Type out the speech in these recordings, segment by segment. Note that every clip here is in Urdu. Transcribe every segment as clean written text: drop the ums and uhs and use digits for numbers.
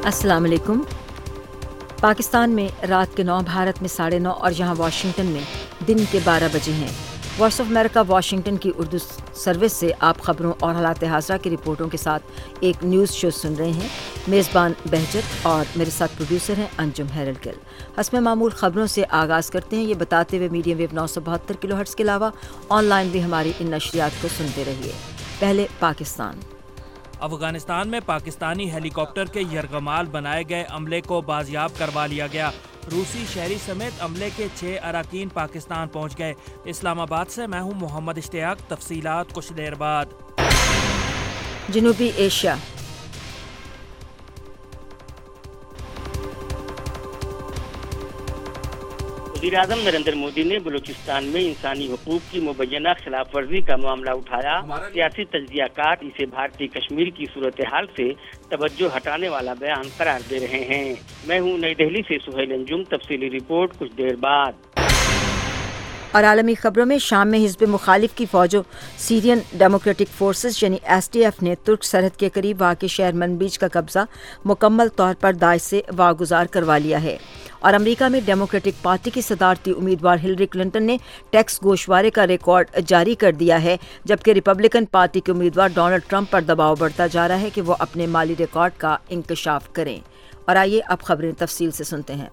अस्सलाम वालेकुम। पाकिस्तान में रात के 9, भारत में 9:30 और यहाँ वाशिंगटन में दिन के 12 बजे हैं। वॉइस ऑफ अमेरिका वाशिंगटन की उर्दू सर्विस से आप खबरों और हालात हाज़िरा की रिपोर्टों के साथ एक न्यूज़ शो सुन रहे हैं। मेज़बान बहजत और मेरे साथ प्रोड्यूसर हैं अंजुम हैरलकल। हस्ब मामूल खबरों से आगाज़ करते हैं, ये बताते हुए मीडियम वेव 972 किलोहर्ट्ज़ के अलावा ऑनलाइन भी हमारी इन नशरियात को सुनते रहिए। पहले पाकिस्तान। अफगानिस्तान में पाकिस्तानी हेलीकॉप्टर के यरगमाल बनाए गए अमले को बाजियाब करवा लिया गया। रूसी शहरी समेत अमले के 6 अरकान पाकिस्तान पहुंच गए। इस्लामाबाद से मैं हूं मोहम्मद इश्तियाक। तफसीलात कुछ देर बाद। जनूबी एशिया। वज़ीर-ए-आज़म नरेंद्र मोदी ने बलूचिस्तान में इंसानी हकूक की मुबैना खिलाफ वर्जी का मामला उठाया। सियासी तज्ज़ियाकार इसे भारतीय कश्मीर की सूरत हाल से तवज्जो हटाने वाला बयान करार दे रहे हैं। मैं हूँ नई दिल्ली से सुहेल अंजुम। तफसीली रिपोर्ट कुछ देर बाद। और आलमी खबरों में शाम में हिज़्ब मुखालिफ की फौजों सीरियन डेमोक्रेटिक फोर्सेस यानी SDF ने तुर्क सरहद के करीब वाक़ शहर मनबीज का कब्जा मुकम्मल तौर पर दाइश से वागुजार करवा लिया है। और अमेरिका में डेमोक्रेटिक पार्टी की सदारती उम्मीदवार हिलरी क्लिंटन ने टैक्स गोशवारे का रिकॉर्ड जारी कर दिया है, जबकि रिपब्लिकन पार्टी के उम्मीदवार डोनाल्ड ट्रंप पर दबाव बढ़ता जा रहा है कि वो अपने माली रिकॉर्ड का इंकशाफ करें। और आइए अब खबरें तफसील से सुनते हैं।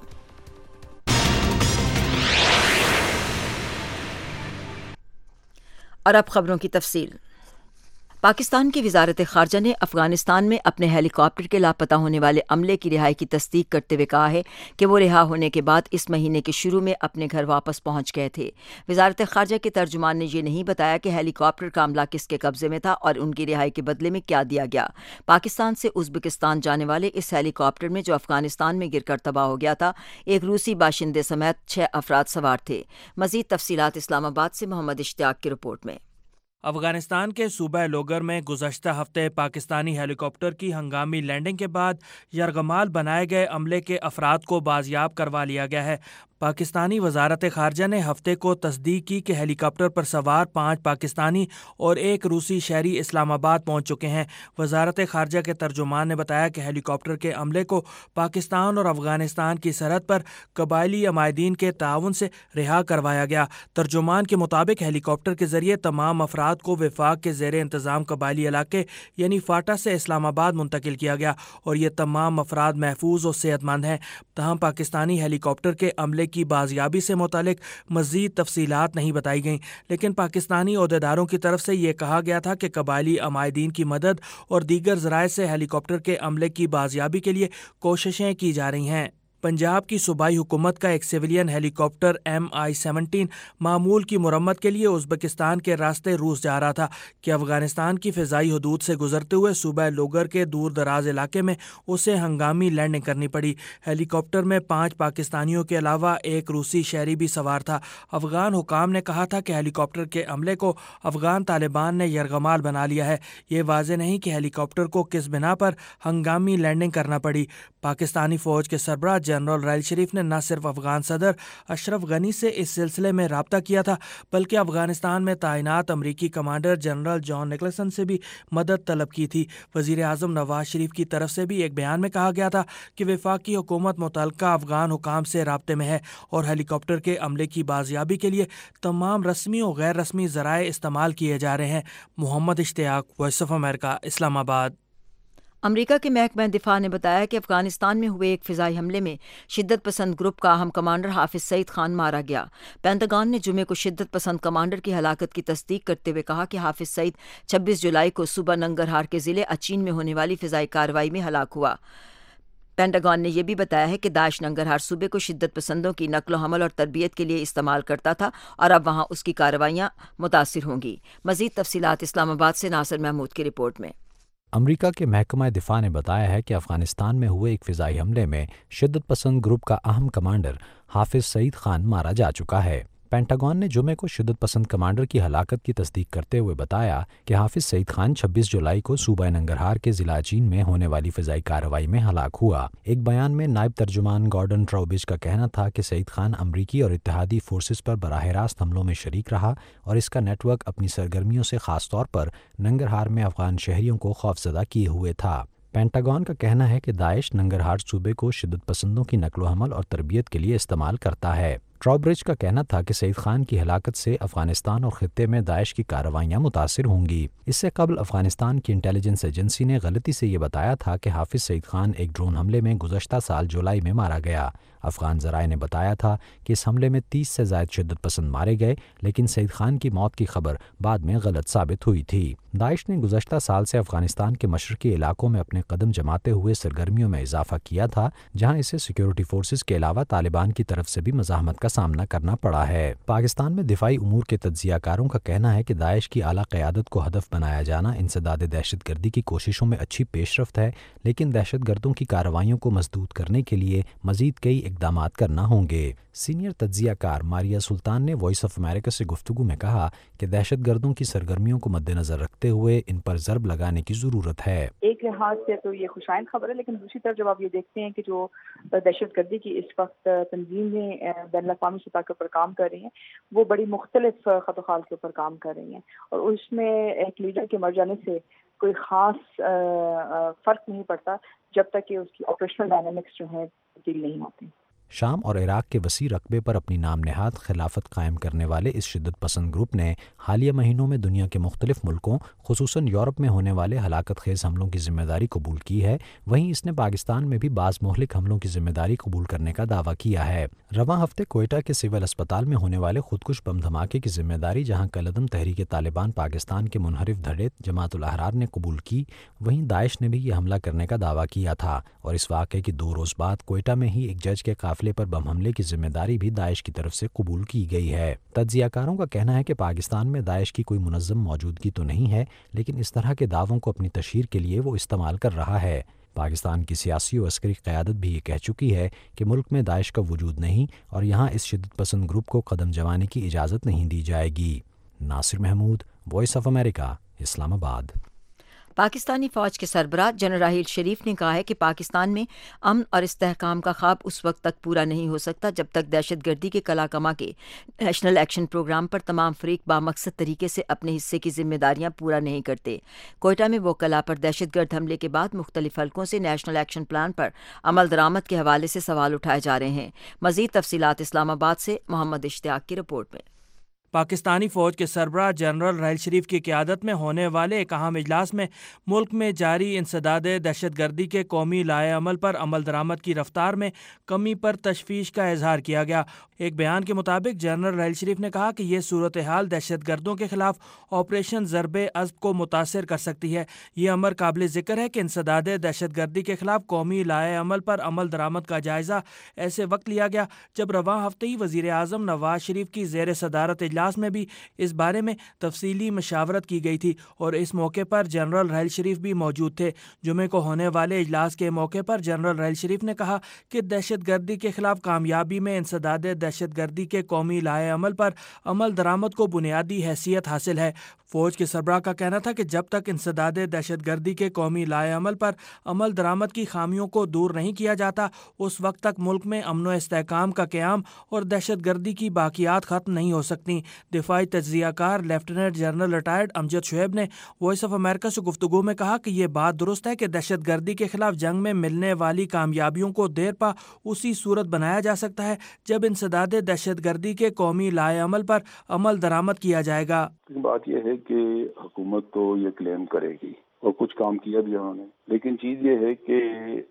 और अब खबरों की तफसील। पाकिस्तान की वजारत ख़ारजा ने अफगानिस्तान में अपने हेलीकॉप्टर के लापता होने वाले अमले की रिहाई की तस्दीक करते हुए कहा है कि वो रिहा होने के बाद इस महीने के शुरू में अपने घर वापस पहुंच गए थे। वजारत ख़ारजा के तर्जुमान ने यह नहीं बताया कि हेलीकॉप्टर का अमला किसके कब्जे में था और उनकी रिहाई के बदले में क्या दिया गया। पाकिस्तान से उज़्बेकिस्तान जाने वाले इस हेलीकॉप्टर में, जो अफगानिस्तान में गिरकर तबाह हो गया था, एक रूसी बाशिंदे समेत 6 अफराद सवार थे। मज़ीद तफसीलात इस्लामाबाद से मोहम्मद इश्तियाक की रिपोर्ट में। अफगानिस्तान के सूबा लोगर में गुज़श्ता हफ्ते पाकिस्तानी हेलीकॉप्टर की हंगामी लैंडिंग के बाद यरगमाल बनाए गए अमले के अफराद को बाजियाब करवा लिया गया है। पाकिस्तानी वजारत ख़ारजा ने हफ्ते को तस्दीक की कि हेलीकॉप्टर पर सवार 5 पाकिस्तानी और 1 रूसी शहरी इस्लामाबाद पहुंच चुके हैं। वजारत ख़ारजा के तर्जुमान ने बताया कि हेलीकॉप्टर के अमले को पाकिस्तान और अफगानिस्तान की सरहद पर कबायली अमायदीन के ताउन से रिहा करवाया गया। तर्जुमान के मुताबिक हेलीकॉप्टर के जरिए तमाम अफराद को विफाक के ज़ेर इंतज़ाम कबायली इलाके यानी फाटा से इस्लामाबाद मुंतकिल किया गया और ये तमाम अफराद महफूज और सेहतमंद हैं। तहम पाकिस्तानी हेलीकॉप्टर के अमले की बाजियाबी से मुतालिक मज़ीद तफसीलात नहीं बताई गईं, लेकिन पाकिस्तानी ओहदेदारों की तरफ से ये कहा गया था कि कबायली अमायदीन की मदद और दीगर ज़राए से हेलीकॉप्टर के अमले की बाजियाबी के लिए कोशिशें की जा रही हैं। पंजाब की सूबाई हुकूमत का एक सिविलियन हेलीकॉप्टर MI-17 मामूल की मुरम्मत के लिए उज़्बेकिस्तान के रास्ते रूस जा रहा था कि अफगानिस्तान की फ़िज़ाई हदूद से गुजरते हुए सूबा लोगर के दूर दराज इलाके में उसे हंगामी लैंडिंग करनी पड़ी। हेलीकॉप्टर में 5 पाकिस्तानियों के अलावा 1 रूसी शहरी भी सवार था। अफगान हुकाम ने कहा था कि हेलीकॉप्टर के अमले को अफगान तालिबान ने यरगमाल बना लिया है। ये वाज़ेह नहीं कि हेलीकॉप्टर को किस बिना पर हंगामी लैंडिंग करना पड़ी। पाकिस्तानी फ़ौज के सरबराह जनरल राइल शरीफ ने न सिर्फ अफगान सदर अशरफ गनी से इस सिलसिले में राब्ता किया था, बल्कि अफगानिस्तान में तैनात अमरीकी कमांडर जनरल जॉन निकलसन से भी मदद तलब की थी। वज़ीर-ए-आज़म नवाज शरीफ की तरफ से भी एक बयान में कहा गया था कि वफाकी हुकूमत मुतल्लिका अफगान हुकाम से राब्ते में है और हेलीकॉप्टर के अमले की बाजियाबी के लिए तमाम रस्मी और गैर रस्मी ज़राए इस्तेमाल किए जा रहे हैं। Mohammad Ishtiaq, Voice of America, Islamabad. America के महकमा दिफा ने बताया कि अफगानिस्तान में हुए एक फ़िज़ाई हमले में शिद्दत पसंद ग्रुप का अहम कमांडर हाफिज़ सईद खान मारा गया। पेंटागन ने जुमे को शिद्दत पसंद कमांडर की हलाकत की तस्दीक करते हुए कहा कि हाफिज़ सईद 26 जुलाई को सुबह नंगरहार के ज़िले अचीन में होने वाली फ़िज़ाई कार्रवाई में हलाक हुआ। पेंटागन ने यह भी बताया है कि दाइश नंगरहार सूबे को शिद्दत पसंदों की नकलो हमल और तरबियत के लिए इस्तेमाल करता था और अब वहाँ उसकी कार्रवाइयाँ मुतासिर होंगी। मज़ीद तफसीलात इस्लामाबाद से नासिर महमूद की रिपोर्ट में। अमेरिका के महकमा दिफा ने बताया है कि अफगानिस्तान में हुए एक फ़िज़ाई हमले में शिद्दत पसंद ग्रुप का अहम कमांडर हाफिज़ सईद खान मारा जा चुका है। पेंटागन ने जुमे को शिद्दत पसंद कमांडर की हलाकत की तस्दीक करते हुए बताया कि हाफिज़ सईद खान 26 जुलाई को सूबा नंगरहार के ज़िला चीन में होने वाली फ़िज़ाई कार्रवाई में हलाक हुआ। एक बयान में नायब तर्जुमान गॉर्डन ट्राउबिज का कहना था कि सईद खान अमरीकी और इत्तेहादी फोर्सेस पर बराह रास्त हमलों में शरीक रहा और इसका नेटवर्क अपनी सरगर्मियों से ख़ास तौर पर नंगरहार में अफ़गान शहरियों को खौफज़दा किए हुए था। پینٹاگون کا کہنا ہے کہ داعش ننگرہار صوبے کو شدت پسندوں کی نقل و حمل اور تربیت کے لیے استعمال کرتا ہے۔ ٹراؤبرج کا کہنا تھا کہ سعید خان کی ہلاکت سے افغانستان اور خطے میں داعش کی کارروائیاں متاثر ہوں گی۔ اس سے قبل افغانستان کی انٹیلیجنس ایجنسی نے غلطی سے یہ بتایا تھا کہ حافظ سعید خان ایک ڈرون حملے میں گزشتہ سال جولائی میں مارا گیا۔ افغان ذرائع نے بتایا تھا کہ اس حملے میں 30 سے زائد شدت پسند مارے گئے، لیکن سعید خان کی موت کی خبر بعد میں غلط ثابت ہوئی تھی۔ داعش نے گزشتہ سال سے افغانستان کے مشرقی علاقوں میں اپنے قدم جماتے ہوئے سرگرمیوں میں اضافہ کیا تھا، جہاں اسے سیکیورٹی فورسز کے علاوہ طالبان کی طرف سے بھی مزاحمت کا سامنا کرنا پڑا ہے۔ پاکستان میں دفاعی امور کے تجزیہ کاروں کا کہنا ہے کہ داعش کی اعلیٰ قیادت کو ہدف بنایا جانا انسداد دہشت گردی کی کوششوں میں اچھی پیش رفت ہے، لیکن دہشت گردوں کی کارروائیوں کو مسدود کرنے کے لیے مزید کئی اقدامات کرنا ہوں گے۔ سینئر تجزیہ کار ماریا سلطان نے وائس آف امریکہ سے گفتگو میں کہا کہ دہشت گردوں کی سرگرمیوں کو مد نظر رکھتے ہوئے ان پر ضرب لگانے کی ضرورت ہے۔ ایک لحاظ سے تو یہ خوشائند خبر ہے، لیکن دوسری طرف جب آپ یہ دیکھتے ہیں کہ جو دہشت گردی کی اس وقت تنظیمیں بین الاقوامی سطح پر کام کر رہی ہیں، وہ بڑی مختلف خط و خال کے اوپر کام کر رہی ہیں، اور اس میں ایک لیڈر کے مر جانے سے کوئی خاص فرق نہیں پڑتا جب تک کہ اس کی آپریشنل ڈائنامکس جو ہیں تبدیل نہیں ہوتی۔ شام اور عراق کے وسیع رقبے پر اپنی نام نہاد خلافت قائم کرنے والے اس شدت پسند گروپ نے حالیہ مہینوں میں دنیا کے مختلف ملکوں خصوصاً یورپ میں ہونے والے ہلاکت خیز حملوں کی ذمہ داری قبول کی ہے۔ وہیں اس نے پاکستان میں بھی بعض مہلک حملوں کی ذمہ داری قبول کرنے کا دعویٰ کیا ہے۔ رواں ہفتے کوئٹہ کے سول اسپتال میں ہونے والے خودکش بم دھماکے کی ذمہ داری جہاں کالعدم تحریک طالبان پاکستان کے منحرف دھڑے جماعت الاحرار نے قبول کی، وہیں داعش نے بھی یہ حملہ کرنے کا دعویٰ کیا تھا، اور اس واقعے کے 2 روز بعد کوئٹہ میں ہی ایک جج کے قافلے پر بم حملے کی ذمہ داری بھی داعش کی طرف سے قبول کی گئی ہے۔ تجزیہ کاروں کا کہنا ہے کہ پاکستان میں داعش کی کوئی منظم موجودگی تو نہیں ہے، لیکن اس طرح کے دعووں کو اپنی تشہیر کے لیے وہ استعمال کر رہا ہے۔ پاکستان کی سیاسی و عسکری قیادت بھی یہ کہہ چکی ہے کہ ملک میں داعش کا وجود نہیں اور یہاں اس شدت پسند گروپ کو قدم جمانے کی اجازت نہیں دی جائے گی۔ Nasir Mahmood, voice of America, Islamabad. Pakistani فوج کے سربراہ جنرل راحیل شریف نے کہا ہے کہ پاکستان میں امن اور استحکام کا خواب اس وقت تک پورا نہیں ہو سکتا جب تک دہشت گردی کے کلا کما کے نیشنل ایکشن پروگرام پر تمام فریق بامقصد طریقے سے اپنے حصے کی ذمہ داریاں پورا نہیں کرتے۔ کوئٹہ میں وکلاء پر دہشت گرد حملے کے بعد مختلف حلقوں سے نیشنل ایکشن پلان پر عمل درآمد کے حوالے سے سوال اٹھائے جا رہے ہیں۔ مزید تفصیلات اسلام آباد سے محمد اشتیاق کی رپورٹ میں۔ پاکستانی فوج کے سربراہ جنرل راحیل شریف کی قیادت میں ہونے والے ایک اہم اجلاس میں ملک میں جاری انسداد دہشت گردی کے قومی لائحہ عمل پر عمل درآمد کی رفتار میں کمی پر تشویش کا اظہار کیا گیا۔ ایک بیان کے مطابق جنرل راحیل شریف نے کہا کہ یہ صورتحال دہشت گردوں کے خلاف آپریشن ضرب عضب کو متاثر کر سکتی ہے۔ یہ امر قابل ذکر ہے کہ انسداد دہشت گردی کے خلاف قومی لائحہ عمل پر عمل درآمد کا جائزہ ایسے وقت لیا گیا جب رواں ہفتے ہی وزیر اعظم نواز شریف کی زیر صدارت اجلاس میں بھی اس بارے میں تفصیلی مشاورت کی گئی تھی، اور اس موقع پر جنرل راحیل شریف بھی موجود تھے۔ جمعے کو ہونے والے اجلاس کے موقع پر جنرل راحیل شریف نے کہا کہ دہشت گردی کے خلاف کامیابی میں انسداد دہشت گردی کے قومی لائحہ عمل پر عمل درآمد کو بنیادی حیثیت حاصل ہے۔ فوج کے سربراہ کا کہنا تھا کہ جب تک انسداد دہشت گردی کے قومی لائحہ عمل پر عمل درآمد کی خامیوں کو دور نہیں کیا جاتا، اس وقت تک ملک میں امن و استحکام کا قیام اور دہشت گردی کی باقیات ختم نہیں ہو سکتی۔ دفاعی تجزیہ کار lieutenant general retired Amjad Shoaib نے وائس آف امریکہ سے گفتگو میں کہا کہ یہ بات درست ہے کہ دہشت گردی کے خلاف جنگ میں ملنے والی کامیابیوں کو دیر پا اسی صورت بنایا جا سکتا ہے جب انسداد دہشت گردی کے قومی لائحہ عمل پر عمل درآمد کیا جائے گا۔ بات یہ ہے کہ حکومت تو یہ کلیم کرے گی اور کچھ کام کیا بھی انہوں نے، لیکن چیز یہ ہے کہ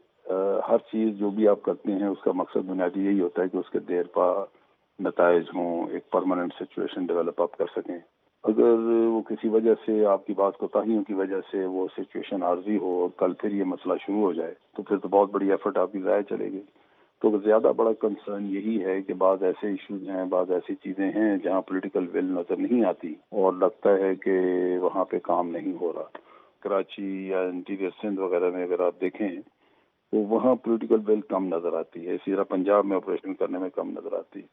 ہر چیز جو بھی آپ کرتے ہیں اس کا مقصد بنیادی یہی ہوتا ہے کہ اس کے دیر پا نتائج ہوں، ایک پرماننٹ سچویشن ڈیولپ آپ کر سکیں۔ اگر وہ کسی وجہ سے آپ کی بات کوتاہیوں کی وجہ سے وہ سچویشن عارضی ہو اور کل پھر یہ مسئلہ شروع ہو جائے تو پھر تو بہت بڑی ایفرٹ آپ کی ضائع چلے گی۔ تو زیادہ بڑا کنسرن یہی ہے کہ بعض ایسے ایشوز ہیں، بعض ایسی چیزیں ہیں جہاں پولیٹیکل ول نظر نہیں آتی اور لگتا ہے کہ وہاں پہ کام نہیں ہو رہا۔ کراچی یا انٹیریئر سندھ وغیرہ میں اگر آپ دیکھیں تو وہاں پولیٹیکل ول کم نظر آتی ہے، اسی طرح پنجاب میں آپریشن کرنے میں کم نظر آتی ہے۔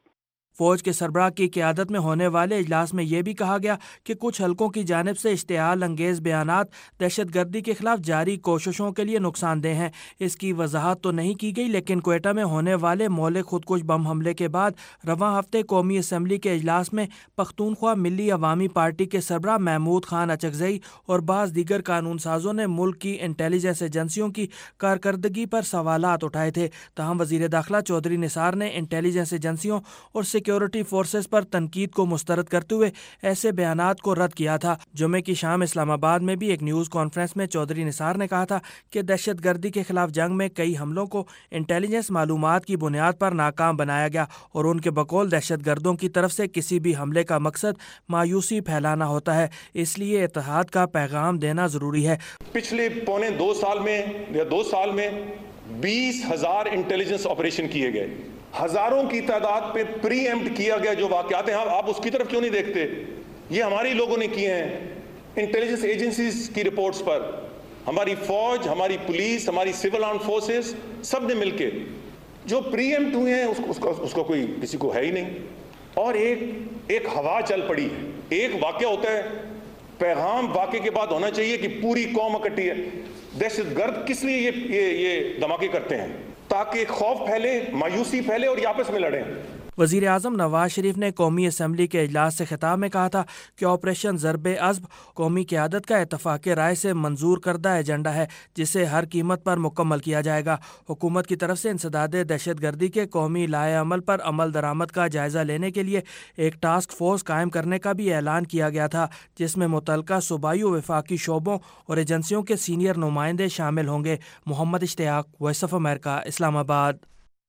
فوج کے سربراہ کی قیادت میں ہونے والے اجلاس میں یہ بھی کہا گیا کہ کچھ حلقوں کی جانب سے اشتعال انگیز بیانات دہشت گردی کے خلاف جاری کوششوں کے لیے نقصان دہ ہیں۔ اس کی وضاحت تو نہیں کی گئی، لیکن کوئٹہ میں ہونے والے مہلک خودکش بم حملے کے بعد رواں ہفتے قومی اسمبلی کے اجلاس میں پختونخوا ملی عوامی پارٹی کے سربراہ محمود خان اچکزئی اور بعض دیگر قانون سازوں نے ملک کی انٹیلیجنس ایجنسیوں کی کارکردگی پر سوالات اٹھائے تھے۔ تاہم وزیر داخلہ چودھری نثار نے انٹیلیجنس ایجنسیوں اور سیکیورٹی فورسز پر تنقید کو مسترد کرتے ہوئے ایسے بیانات کو رد کیا تھا۔ جمعے کی شام اسلام آباد میں بھی ایک نیوز کانفرنس میں چودھری نثار نے کہا تھا کہ دہشت گردی کے خلاف جنگ میں کئی حملوں کو انٹیلیجنس معلومات کی بنیاد پر ناکام بنایا گیا اور ان کے بقول دہشت گردوں کی طرف سے کسی بھی حملے کا مقصد مایوسی پھیلانا ہوتا ہے، اس لیے اتحاد کا پیغام دینا ضروری ہے۔ پچھلے پونے 2 سال میں 20,000 انٹیلیجنس آپریشن کیے گئے، ہزاروں کی تعداد پہ پری ایمپٹ کیا گیا جو واقعات ہیں۔ آپ اس کی طرف کیوں نہیں دیکھتے؟ یہ ہمارے لوگوں نے کیے ہیں، انٹیلیجنس ایجنسیز کی رپورٹس پر، ہماری فوج، ہماری پولیس، ہماری سول آرم فورسز سب نے مل کے جو پری ایمپٹ ہوئے ہیں اس کو کوئی کسی کو ہے ہی نہیں۔ اور ایک ہوا چل پڑی ہے، ایک واقعہ ہوتا ہے، پیغام واقعے کے بعد ہونا چاہیے کہ پوری قوم اکٹھی ہے۔ دہشت گرد کس لیے یہ دھماکے کرتے ہیں؟ تاکہ خوف پھیلے، مایوسی پھیلے اور یہ آپس میں لڑیں۔ وزیر اعظم نواز شریف نے قومی اسمبلی کے اجلاس سے خطاب میں کہا تھا کہ آپریشن ضرب عضب قومی قیادت کا اتفاق رائے سے منظور کردہ ایجنڈا ہے جسے ہر قیمت پر مکمل کیا جائے گا۔ حکومت کی طرف سے انسداد دہشت گردی کے قومی لائحہ عمل پر عمل درآمد کا جائزہ لینے کے لیے ایک ٹاسک فورس قائم کرنے کا بھی اعلان کیا گیا تھا، جس میں متعلقہ صوبائی و وفاقی شعبوں اور ایجنسیوں کے سینئر نمائندے شامل ہوں گے۔ محمد اشتیاق، وائس آف امریکہ، اسلام آباد۔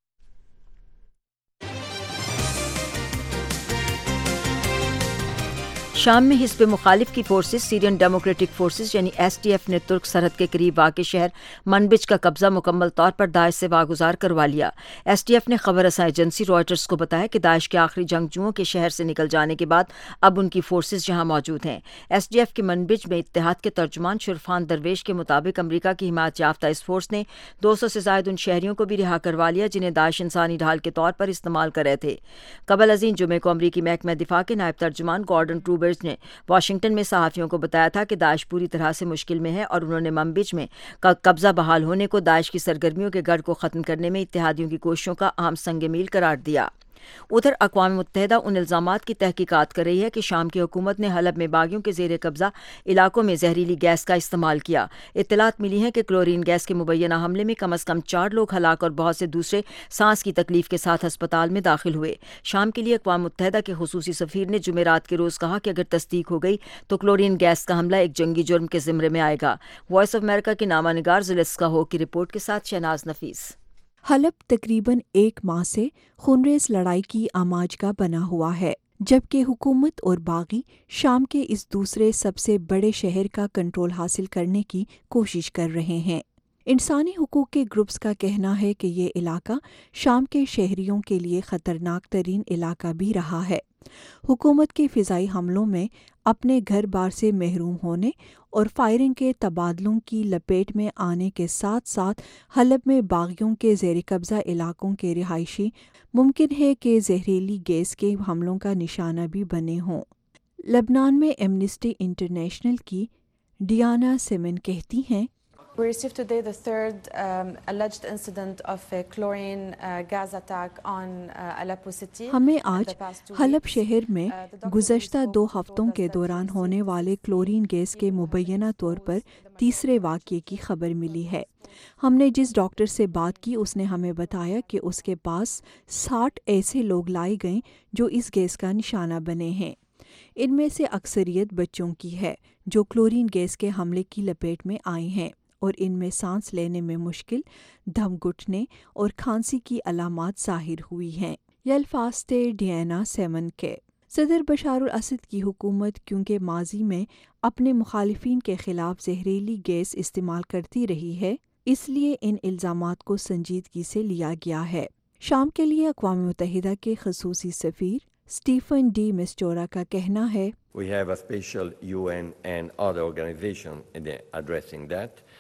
شام میں حزب مخالف کی فورسز سیرین ڈیموکریٹک فورسز یعنی ایس ٹی ایف نے ترک سرحد کے قریب واقع شہر منبج کا قبضہ مکمل طور پر داعش سے واگزار کروا لیا۔ ایس ٹی ایف نے خبر رساں ایجنسی رائٹرز کو بتایا کہ داعش کے آخری جنگجوؤں کے شہر سے نکل جانے کے بعد اب ان کی فورسز یہاں موجود ہیں۔ ایس ٹی ایف کے منبج میں اتحاد کے ترجمان شرفان درویش کے مطابق امریکہ کی حمایت یافتہ اس فورس نے 200 سے زائد ان شہریوں کو بھی رہا کروا لیا جنہیں داعش انسانی ڈھال کے طور پر استعمال کر رہے تھے۔ قبل ازیں جمعے کو امریکی محکمہ دفاع کے نائب ترجمان گارڈن ٹروبرز نے واشنگٹن میں صحافیوں کو بتایا تھا کہ داعش پوری طرح سے مشکل میں ہے اور انہوں نے منبج میں قبضہ بحال ہونے کو داعش کی سرگرمیوں کے گڑھ کو ختم کرنے میں اتحادیوں کی کوششوں کا اہم سنگ میل قرار دیا۔ ادھر اقوام متحدہ ان الزامات کی تحقیقات کر رہی ہے کہ شام کی حکومت نے حلب میں باغیوں کے زیر قبضہ علاقوں میں زہریلی گیس کا استعمال کیا۔ اطلاعات ملی ہیں کہ کلورین گیس کے مبینہ حملے میں کم از کم 4 لوگ ہلاک اور بہت سے دوسرے سانس کی تکلیف کے ساتھ ہسپتال میں داخل ہوئے۔ شام کے لیے اقوام متحدہ کے خصوصی سفیر نے جمعرات کے روز کہا کہ اگر تصدیق ہو گئی تو کلورین گیس کا حملہ ایک جنگی جرم کے زمرے میں آئے گا۔ وائس آف امریکہ کی نامہ نگار زلیسکا ہو کی رپورٹ کے ساتھ شہناز نفیس۔ حلب تقریباً 1 ماہ سے خونریز لڑائی کی آماج کا بنا ہوا ہے، جبکہ حکومت اور باغی شام کے اس دوسرے سب سے بڑے شہر کا کنٹرول حاصل کرنے کی کوشش کر رہے ہیں۔ انسانی حقوق کے گروپس کا کہنا ہے کہ یہ علاقہ شام کے شہریوں کے لیے خطرناک ترین علاقہ بھی رہا ہے۔ حکومت کے فضائی حملوں میں اپنے گھر بار سے محروم ہونے اور فائرنگ کے تبادلوں کی لپیٹ میں آنے کے ساتھ ساتھ حلب میں باغیوں کے زیر قبضہ علاقوں کے رہائشی ممکن ہے کہ زہریلی گیس کے حملوں کا نشانہ بھی بنے ہوں۔ لبنان میں ایمنسٹی انٹرنیشنل کی ڈیانا سیمن کہتی ہیں، We received today the third alleged incident of a chlorine gas attack on Aleppo city. ہمیں آج حلب شہر میں گزشتہ 2 ہفتوں کے دوران ہونے والے کلورین گیس کے مبینہ طور پر تیسرے واقعے کی خبر ملی ہے۔ ہم نے جس ڈاکٹر سے بات کی اس نے ہمیں بتایا کہ اس کے پاس 60 ایسے لوگ لائے گئے جو اس گیس کا نشانہ بنے ہیں۔ ان میں سے اکثریت بچوں کی ہے جو کلورین گیس کے حملے کی لپیٹ میں آئے ہیں اور ان میں سانس لینے میں مشکل، دم گھٹنے اور کھانسی کی علامات ظاہر ہوئی ہیں۔ یہ الفاظ تھے ڈیانا سیمن کے۔ صدر بشار الاسد کی حکومت کیونکہ ماضی میں اپنے مخالفین کے خلاف زہریلی گیس استعمال کرتی رہی ہے، اس لیے ان الزامات کو سنجیدگی سے لیا گیا ہے۔ شام کے لیے اقوام متحدہ کے خصوصی سفیر اسٹیفن ڈی مسٹورا کا کہنا ہے، We have a special UN and other organization addressing that.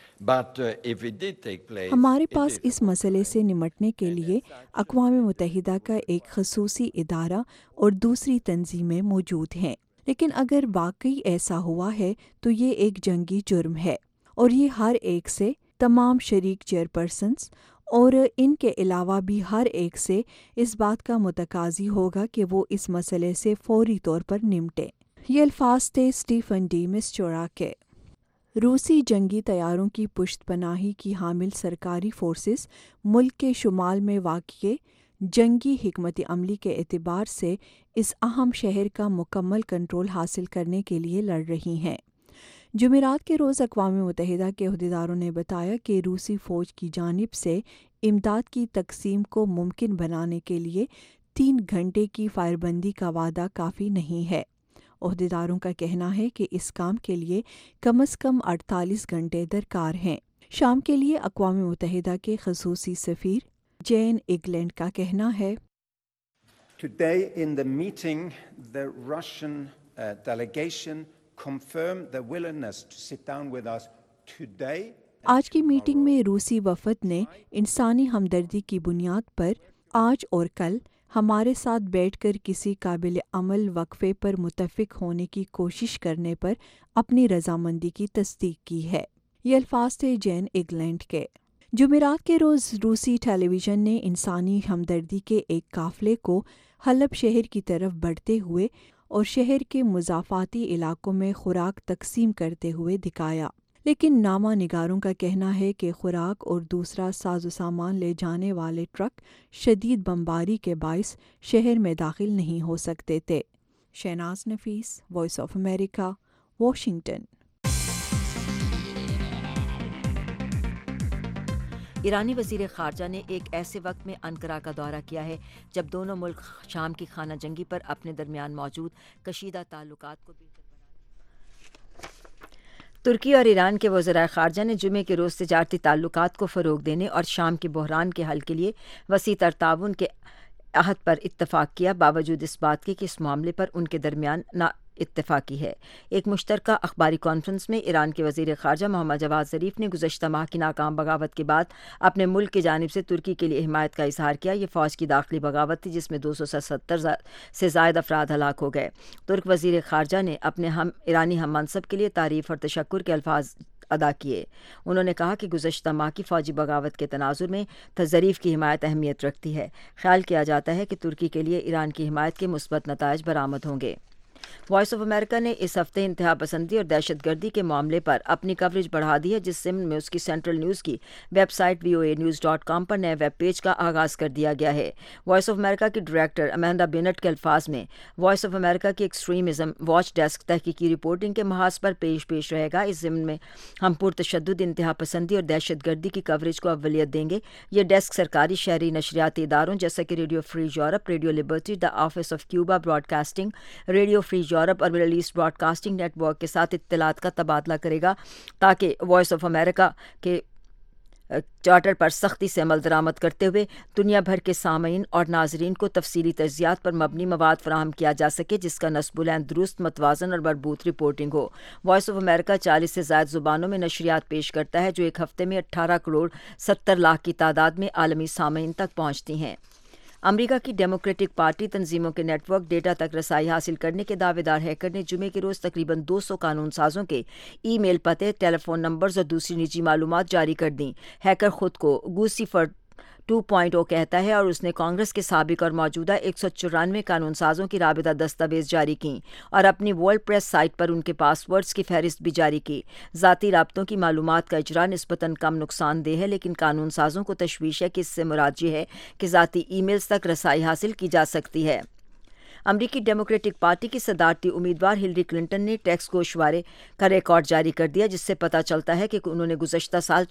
ہمارے پاس اس مسئلے سے نمٹنے کے لیے اقوام متحدہ کا ایک خصوصی ادارہ اور دوسری تنظیمیں موجود ہیں، لیکن اگر واقعی ایسا ہوا ہے تو یہ ایک جنگی جرم ہے، اور یہ ہر ایک سے، تمام شریک چیئرپرسنز اور ان کے علاوہ بھی ہر ایک سے اس بات کا متقاضی ہوگا کہ وہ اس مسئلے سے فوری طور پر نمٹے۔ یہ الفاظ تھے اسٹیفن ڈی مسٹورا کے۔ روسی جنگی طیاروں کی پشت پناہی کی حامل سرکاری فورسز ملک کے شمال میں واقع جنگی حکمت عملی کے اعتبار سے اس اہم شہر کا مکمل کنٹرول حاصل کرنے کے لیے لڑ رہی ہیں۔ جمعرات کے روز اقوام متحدہ کے عہدیداروں نے بتایا کہ روسی فوج کی جانب سے امداد کی تقسیم کو ممکن بنانے کے لیے 3 گھنٹے کی فائر بندی کا وعدہ کافی نہیں ہے۔ عہدیداروں کا کہنا ہے کہ اس کام کے لیے کم از کم 48 گھنٹے درکار ہیں۔ شام کے لیے اقوام متحدہ کے خصوصی سفیر جین ایگلینڈ کا کہنا ہے، Today in the meeting, the Russian delegation confirmed their willingness to sit down with us today. آج کی میٹنگ میں روسی وفد نے انسانی ہمدردی کی بنیاد پر آج اور کل ہمارے ساتھ بیٹھ کر کسی قابل عمل وقفے پر متفق ہونے کی کوشش کرنے پر اپنی رضامندی کی تصدیق کی ہے۔ یہ الفاظ تھے جین ایگلینڈ کے۔ جمعرات کے روز روسی ٹیلی ویژن نے انسانی ہمدردی کے ایک قافلے کو حلب شہر کی طرف بڑھتے ہوئے اور شہر کے مضافاتی علاقوں میں خوراک تقسیم کرتے ہوئے دکھایا، لیکن نامہ نگاروں کا کہنا ہے کہ خوراک اور دوسرا ساز و سامان لے جانے والے ٹرک شدید بمباری کے باعث شہر میں داخل نہیں ہو سکتے تھے۔ Shehnaz Nafees, voice of America, Washington. ایرانی وزیر خارجہ نے ایک ایسے وقت میں انقرہ کا دورہ کیا ہے جب دونوں ملک شام کی خانہ جنگی پر اپنے درمیان موجود کشیدہ تعلقات کو بہتر ترکی اور ایران کے وزرائے خارجہ نے جمعے کے روز تجارتی تعلقات کو فروغ دینے اور شام کے بحران کے حل کے لیے وسیع تر تعاون کے عہد پر اتفاق کیا، باوجود اس بات کے کہ اس معاملے پر ان کے درمیان نا اتفاقی ہے۔ ایک مشترکہ اخباری کانفرنس میں ایران کے وزیر خارجہ محمد جواد ظریف نے گزشتہ ماہ کی ناکام بغاوت کے بعد اپنے ملک کی جانب سے ترکی کے لیے حمایت کا اظہار کیا۔ یہ فوج کی داخلی بغاوت تھی جس میں 270 سے زائد افراد ہلاک ہو گئے۔ ترک وزیر خارجہ نے اپنے ایرانی ہم منصب کے لیے تعریف اور تشکر کے الفاظ ادا کیے۔ انہوں نے کہا کہ گزشتہ ماہ کی فوجی بغاوت کے تناظر میں ظریف کی حمایت اہمیت رکھتی ہے۔ خیال کیا جاتا ہے کہ ترکی کے لیے ایران کی حمایت کے مثبت نتائج برآمد ہوں گے۔ وائس آف امریکہ نے اس ہفتے انتہا پسندی اور دہشت گردی کے معاملے پر اپنی کوریج بڑھا دی ہے، جس ضمن میں اس کی سینٹرل نیوز کی ویب سائٹ voanews.com پر نئے ویب پیج کا آغاز کر دیا گیا ہے۔ وائس آف امریکہ کی ڈائریکٹر امینڈا بینٹ کے الفاظ میں، وائس آف امریکہ کی ایکسٹریمزم واچ ڈیسک تحقیقی رپورٹنگ کے محاذ پر پیش رہے گا۔ اس ضمن میں ہم پرتشدد انتہا پسندی اور دہشت گردی کی کوریج کو اولیت دیں گے۔ یہ ڈیسک سرکاری شہری نشریاتی اداروں جیسا کہ radio free Europe, radio liberty, the office of Cuba broadcasting, radio free Europe اور Middle East broadcasting network کے ساتھ اطلاعات کا تبادلہ کرے گا، تاکہ وائس آف امریکہ کے چارٹر پر سختی سے عمل درآمد کرتے ہوئے دنیا بھر کے سامعین اور ناظرین کو تفصیلی تجزیات پر مبنی مواد فراہم کیا جا سکے، جس کا نصب العین درست، متوازن اور مربوط رپورٹنگ ہو۔ وائس آف امریکہ 40 سے زائد زبانوں میں نشریات پیش کرتا ہے، جو ایک ہفتے میں 18 کروڑ 70 لاکھ کی تعداد میں عالمی سامعین تک پہنچتی ہیں۔ امریکہ کی ڈیموکریٹک پارٹی تنظیموں کے نیٹ ورک ڈیٹا تک رسائی حاصل کرنے کے دعوے دار ہیکر نے جمعے کے روز تقریباً 200 قانون سازوں کے ای میل پتے، ٹیلی فون نمبرز اور دوسری نجی معلومات جاری کر دیں۔ ہیکر خود کو گوسیفر 2.0 کہتا ہے اور اس نے کانگریس کے سابق اور موجودہ 194 قانون سازوں کی رابطہ دستاویز جاری کیں اور اپنی ورلڈ پریس سائٹ پر ان کے پاس ورڈز کی فہرست بھی جاری کی۔ ذاتی رابطوں کی معلومات کا اجرا نسبتاً کم نقصان دہ ہے، لیکن قانون سازوں کو تشویش ہے کہ اس سے مراد یہ ہے کہ ذاتی ای میلز تک رسائی حاصل کی جا سکتی ہے۔ امریکی ڈیموکریٹک پارٹی کی صدارتی امیدوار ہلری کلنٹن نے ٹیکس گوشوارے کا ریکارڈ جاری کر دیا، جس سے پتہ چلتا ہے کہ انہوں نے گزشتہ سال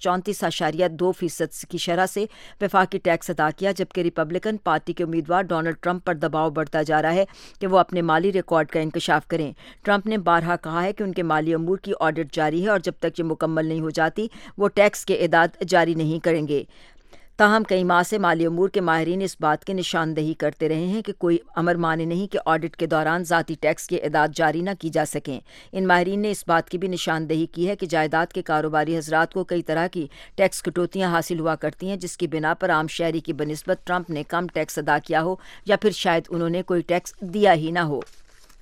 34.2% کی شرح سے وفاقی ٹیکس ادا کیا، جبکہ ریپبلکن پارٹی کے امیدوار ڈونلڈ ٹرمپ پر دباؤ بڑھتا جا رہا ہے کہ وہ اپنے مالی ریکارڈ کا انکشاف کریں۔ ٹرمپ نے بارہا کہا ہے کہ ان کے مالی امور کی آڈٹ جاری ہے اور جب تک یہ مکمل نہیں ہو جاتی وہ ٹیکس کے اعداد جاری نہیں کریں گے۔ تاہم کئی ماہ سے مالی امور کے ماہرین اس بات کی نشاندہی کرتے رہے ہیں کہ کوئی امر مانے نہیں کہ آڈٹ کے دوران ذاتی ٹیکس کی اعداد جاری نہ کی جا سکیں۔ ان ماہرین نے اس بات کی بھی نشاندہی کی ہے کہ جائیداد کے کاروباری حضرات کو کئی طرح کی ٹیکس کٹوتیاں حاصل ہوا کرتی ہیں، جس کی بنا پر عام شہری کی بنسبت ٹرمپ نے کم ٹیکس ادا کیا ہو یا پھر شاید انہوں نے کوئی ٹیکس دیا ہی نہ ہو۔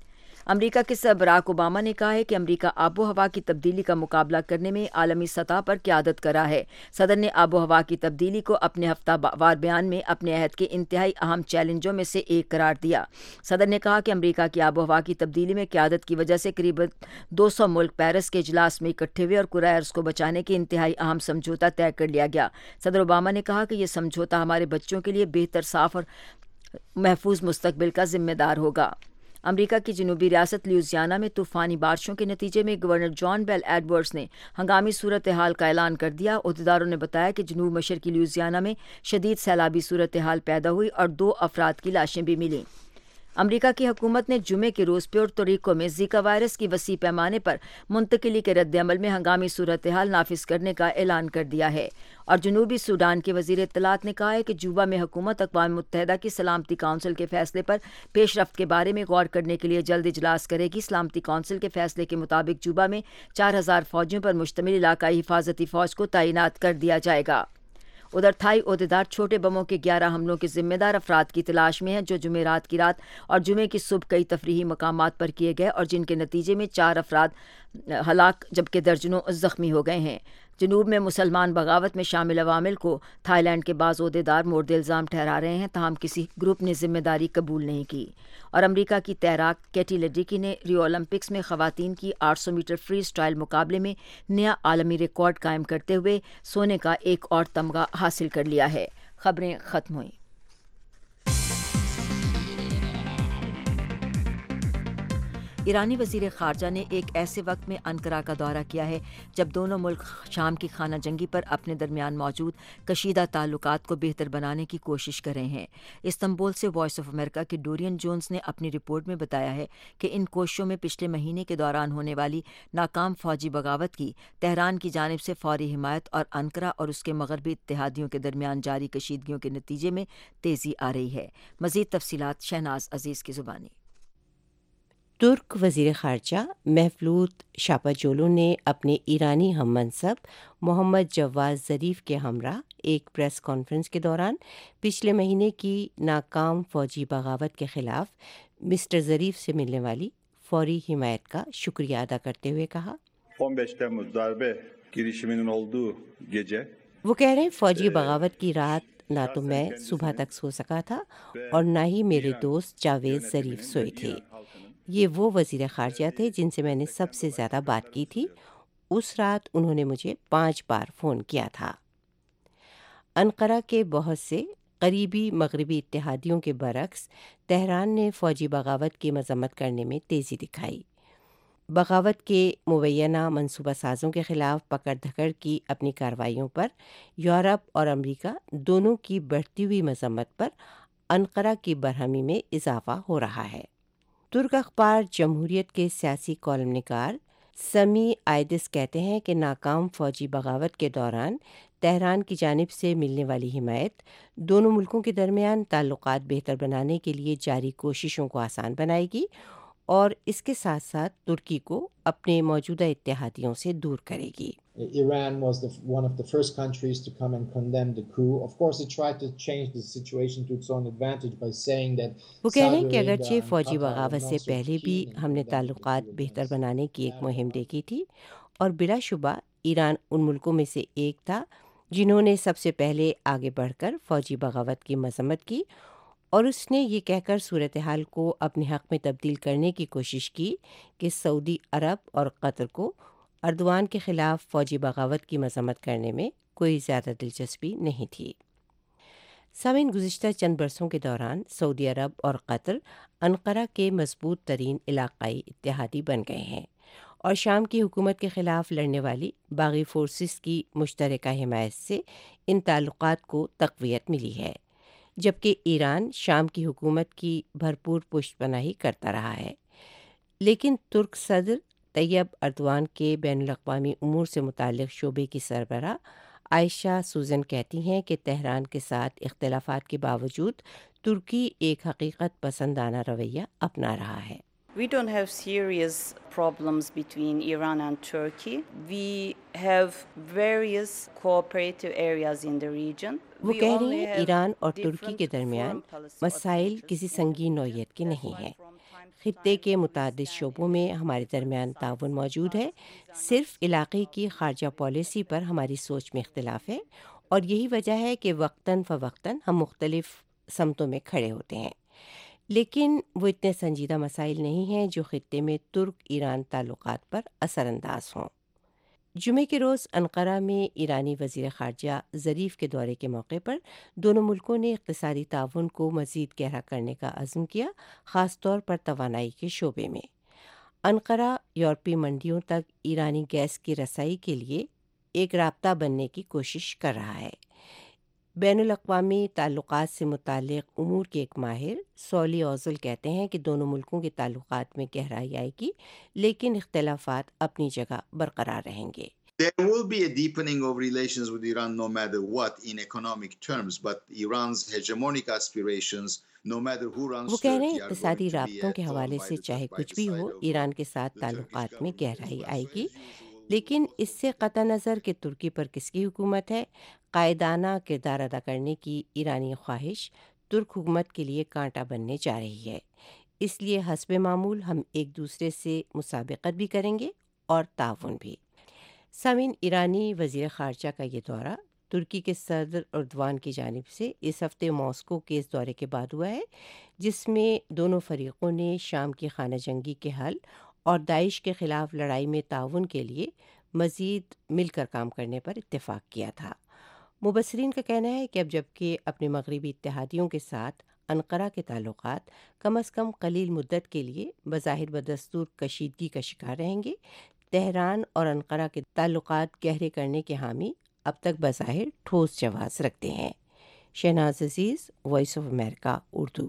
امریکہ کے صدر براک اوباما نے کہا ہے کہ امریکہ آب و ہوا کی تبدیلی کا مقابلہ کرنے میں عالمی سطح پر قیادت کر رہا ہے۔ صدر نے آب و ہوا کی تبدیلی کو اپنے ہفتہ وار بیان میں اپنے عہد کے انتہائی اہم چیلنجوں میں سے ایک قرار دیا۔ صدر نے کہا کہ امریکہ کی آب و ہوا کی تبدیلی میں قیادت کی وجہ سے قریب 200 ملک پیرس کے اجلاس میں اکٹھے ہوئے اور کرۂ ارض کو بچانے کے انتہائی اہم سمجھوتہ طے کر لیا گیا۔ صدر اوباما نے کہا کہ یہ سمجھوتہ ہمارے بچوں کے لیے بہتر، صاف اور محفوظ مستقبل کا ذمہ دار ہوگا۔ امریکہ کی جنوبی ریاست لیوزیانا میں طوفانی بارشوں کے نتیجے میں گورنر جان بیل ایڈورڈز نے ہنگامی صورتحال کا اعلان کر دیا۔ عہدیداروں نے بتایا کہ جنوب مشرقی لیوزیانا میں شدید سیلابی صورتحال پیدا ہوئی اور 2 افراد کی لاشیں بھی ملیں۔ امریکہ کی حکومت نے جمعے کے روز پیورٹو ریکو میں زیکا وائرس کی وسیع پیمانے پر منتقلی کے رد عمل میں ہنگامی صورتحال نافذ کرنے کا اعلان کر دیا ہے، اور جنوبی سوڈان کے وزیر اطلاعات نے کہا ہے کہ جوبا میں حکومت اقوام متحدہ کی سلامتی کونسل کے فیصلے پر پیش رفت کے بارے میں غور کرنے کے لیے جلد اجلاس کرے گی۔ سلامتی کونسل کے فیصلے کے مطابق جوبا میں 4000 فوجیوں پر مشتمل علاقائی حفاظتی فوج کو تعینات کر دیا جائے گا۔ ادھر تھائی عہدیدار چھوٹے بموں کے 11 حملوں کے ذمہ دار افراد کی تلاش میں ہیں، جو جمعرات کی رات اور جمعے کی صبح کئی تفریحی مقامات پر کیے گئے اور جن کے نتیجے میں 4 افراد ہلاک جبکہ درجنوں زخمی ہو گئے ہیں۔ جنوب میں مسلمان بغاوت میں شامل عوامل کو تھائی لینڈ کے بعض عہدیدار مورد الزام ٹھہرا رہے ہیں، تاہم کسی گروپ نے ذمہ داری قبول نہیں کی۔ اور امریکہ کی تیراک کیٹی لیڈیکی نے ریو اولمپکس میں خواتین کی 800 میٹر فری اسٹائل مقابلے میں نیا عالمی ریکارڈ قائم کرتے ہوئے سونے کا ایک اور تمغہ حاصل کر لیا ہے۔ خبریں ختم ہوئیں۔ ایرانی وزیر خارجہ نے ایک ایسے وقت میں انقرہ کا دورہ کیا ہے جب دونوں ملک شام کی خانہ جنگی پر اپنے درمیان موجود کشیدہ تعلقات کو بہتر بنانے کی کوشش کر رہے ہیں۔ استنبول سے وائس آف امریکہ کے ڈورین جونز نے اپنی رپورٹ میں بتایا ہے کہ ان کوششوں میں پچھلے مہینے کے دوران ہونے والی ناکام فوجی بغاوت کی تہران کی جانب سے فوری حمایت اور انقرہ اور اس کے مغربی اتحادیوں کے درمیان جاری کشیدگیوں کے نتیجے میں تیزی آ رہی ہے۔ مزید تفصیلات شہناز عزیز کی زبانی۔ ترک وزیر خارجہ میفلوت شاپاجولو نے اپنے ایرانی ہم منصب محمد جواد ظریف کے ہمراہ ایک پریس کانفرنس کے دوران پچھلے مہینے کی ناکام فوجی بغاوت کے خلاف مسٹر ظریف سے ملنے والی فوری حمایت کا شکریہ ادا کرتے ہوئے کہا، 15 Temmuz darbe girişiminin olduğu gece وہ کہہ رہے ہیں فوجی بغاوت کی رات نہ تو میں صبح تک سو سکا تھا اور نہ ہی میرے دوست جاوید ظریف سوئے تھے۔ یہ وہ وزیر خارجہ تھے جن سے میں نے سب سے زیادہ بات کی تھی۔ اس رات انہوں نے مجھے 5 بار فون کیا تھا۔ انقرہ کے بہت سے قریبی مغربی اتحادیوں کے برعکس تہران نے فوجی بغاوت کی مذمت کرنے میں تیزی دکھائی۔ بغاوت کے مبینہ منصوبہ سازوں کے خلاف پکڑ دھکڑ کی اپنی کارروائیوں پر یورپ اور امریکہ دونوں کی بڑھتی ہوئی مذمت پر انقرہ کی برہمی میں اضافہ ہو رہا ہے۔ ترک اخبار جمہوریت کے سیاسی کالم نگار سمی آئدس کہتے ہیں کہ ناکام فوجی بغاوت کے دوران تہران کی جانب سے ملنے والی حمایت دونوں ملکوں کے درمیان تعلقات بہتر بنانے کے لیے جاری کوششوں کو آسان بنائے گی اور اس کے ساتھ ساتھ ترکی کو اپنے موجودہ اتحادیوں سے دور کرے گی۔ Iran was one of the first countries to come and condemn the coup. Of course, it tried to change the situation to its own advantage by saying that وہ کہہ رہے ہیں کہ اگرچہ فوجی بغاوت سے پہلے بھی ہم نے تعلقات بہتر بنانے کی ایک مہم دیکھی تھی اور بلا شبہ ایران ان ملکوں میں سے ایک تھا جنہوں نے سب سے پہلے آگے بڑھ کر فوجی بغاوت کی مذمت کی اور اس نے یہ کہہ کر صورتحال کو اپنے حق میں تبدیل کرنے کی کوشش کی کہ سعودی عرب اور قطر کو اردوان کے خلاف فوجی بغاوت کی مذمت کرنے میں کوئی زیادہ دلچسپی نہیں تھی۔ سامعین، گزشتہ چند برسوں کے دوران سعودی عرب اور قطر انقرہ کے مضبوط ترین علاقائی اتحادی بن گئے ہیں اور شام کی حکومت کے خلاف لڑنے والی باغی فورسز کی مشترکہ حمایت سے ان تعلقات کو تقویت ملی ہے، جبکہ ایران شام کی حکومت کی بھرپور پشت پناہی کرتا رہا ہے۔ لیکن ترک صدر طیب اردوان کے بین الاقوامی امور سے متعلق شعبے کی سربراہ عائشہ سوزن کہتی ہیں کہ تہران کے ساتھ اختلافات کے باوجود ترکی ایک حقیقت پسندانہ رویہ اپنا رہا ہے۔ We don't have serious problems between Iran and Turkey. We have various cooperative areas in the region. وہ کہہ رہی ہیں ایران اور ترکی کے درمیان مسائل کسی سنگین نوعیت کے نہیں ہیں۔ خطے کے متعدد شعبوں میں ہمارے درمیان تعاون موجود ہے، صرف علاقے کی خارجہ پالیسی پر ہماری سوچ میں اختلاف ہے، اور یہی وجہ ہے کہ وقتاً فوقتاً ہم مختلف سمتوں میں کھڑے ہوتے ہیں، لیکن وہ اتنے سنجیدہ مسائل نہیں ہیں جو خطے میں ترک ایران تعلقات پر اثر انداز ہوں۔ جمعے کے روز انقرہ میں ایرانی وزیر خارجہ ظریف کے دورے کے موقع پر دونوں ملکوں نے اقتصادی تعاون کو مزید گہرا کرنے کا عزم کیا، خاص طور پر توانائی کے شعبے میں۔ انقرہ یورپی منڈیوں تک ایرانی گیس کی رسائی کے لیے ایک رابطہ بننے کی کوشش کر رہا ہے۔ بین الاقوامی تعلقات سے متعلق امور کے ایک ماہر سولی اوزل کہتے ہیں کہ دونوں ملکوں کے تعلقات میں گہرائی آئے گی، لیکن اختلافات اپنی جگہ برقرار رہیں گے۔ There will be a deepening of relations with Iran no matter what in economic terms, but Iran's hegemonic aspirations, no matter who runs وہ کہہ رہے Turkey, ہیں are اقتصادی going to be رابطوں کے حوالے سے چاہے کچھ بھی ہو، ایران کے ساتھ تعلقات میں گہرائی آئے گی، لیکن اس سے قطع نظر کہ ترکی پر کس کی حکومت ہے، قائدانہ کردار ادا کرنے کی ایرانی خواہش ترک حکومت کے لیے کانٹا بننے جا رہی ہے۔ اس لیے حسب معمول ہم ایک دوسرے سے مسابقت بھی کریں گے اور تعاون بھی۔ سامعین، ایرانی وزیر خارجہ کا یہ دورہ ترکی کے صدر اردوان کی جانب سے اس ہفتے ماسکو کے اس دورے کے بعد ہوا ہے، جس میں دونوں فریقوں نے شام کی خانہ جنگی کے حل اور داعش کے خلاف لڑائی میں تعاون کے لیے مزید مل کر کام کرنے پر اتفاق کیا تھا۔ مبصرین کا کہنا ہے کہ اب جبکہ اپنے مغربی اتحادیوں کے ساتھ انقرہ کے تعلقات کم از کم قلیل مدت کے لیے بظاہر بدستور کشیدگی کا شکار رہیں گے، تہران اور انقرہ کے تعلقات گہرے کرنے کے حامی اب تک بظاہر ٹھوس جواز رکھتے ہیں۔ Shehnaz Aziz, voice of America, Urdu.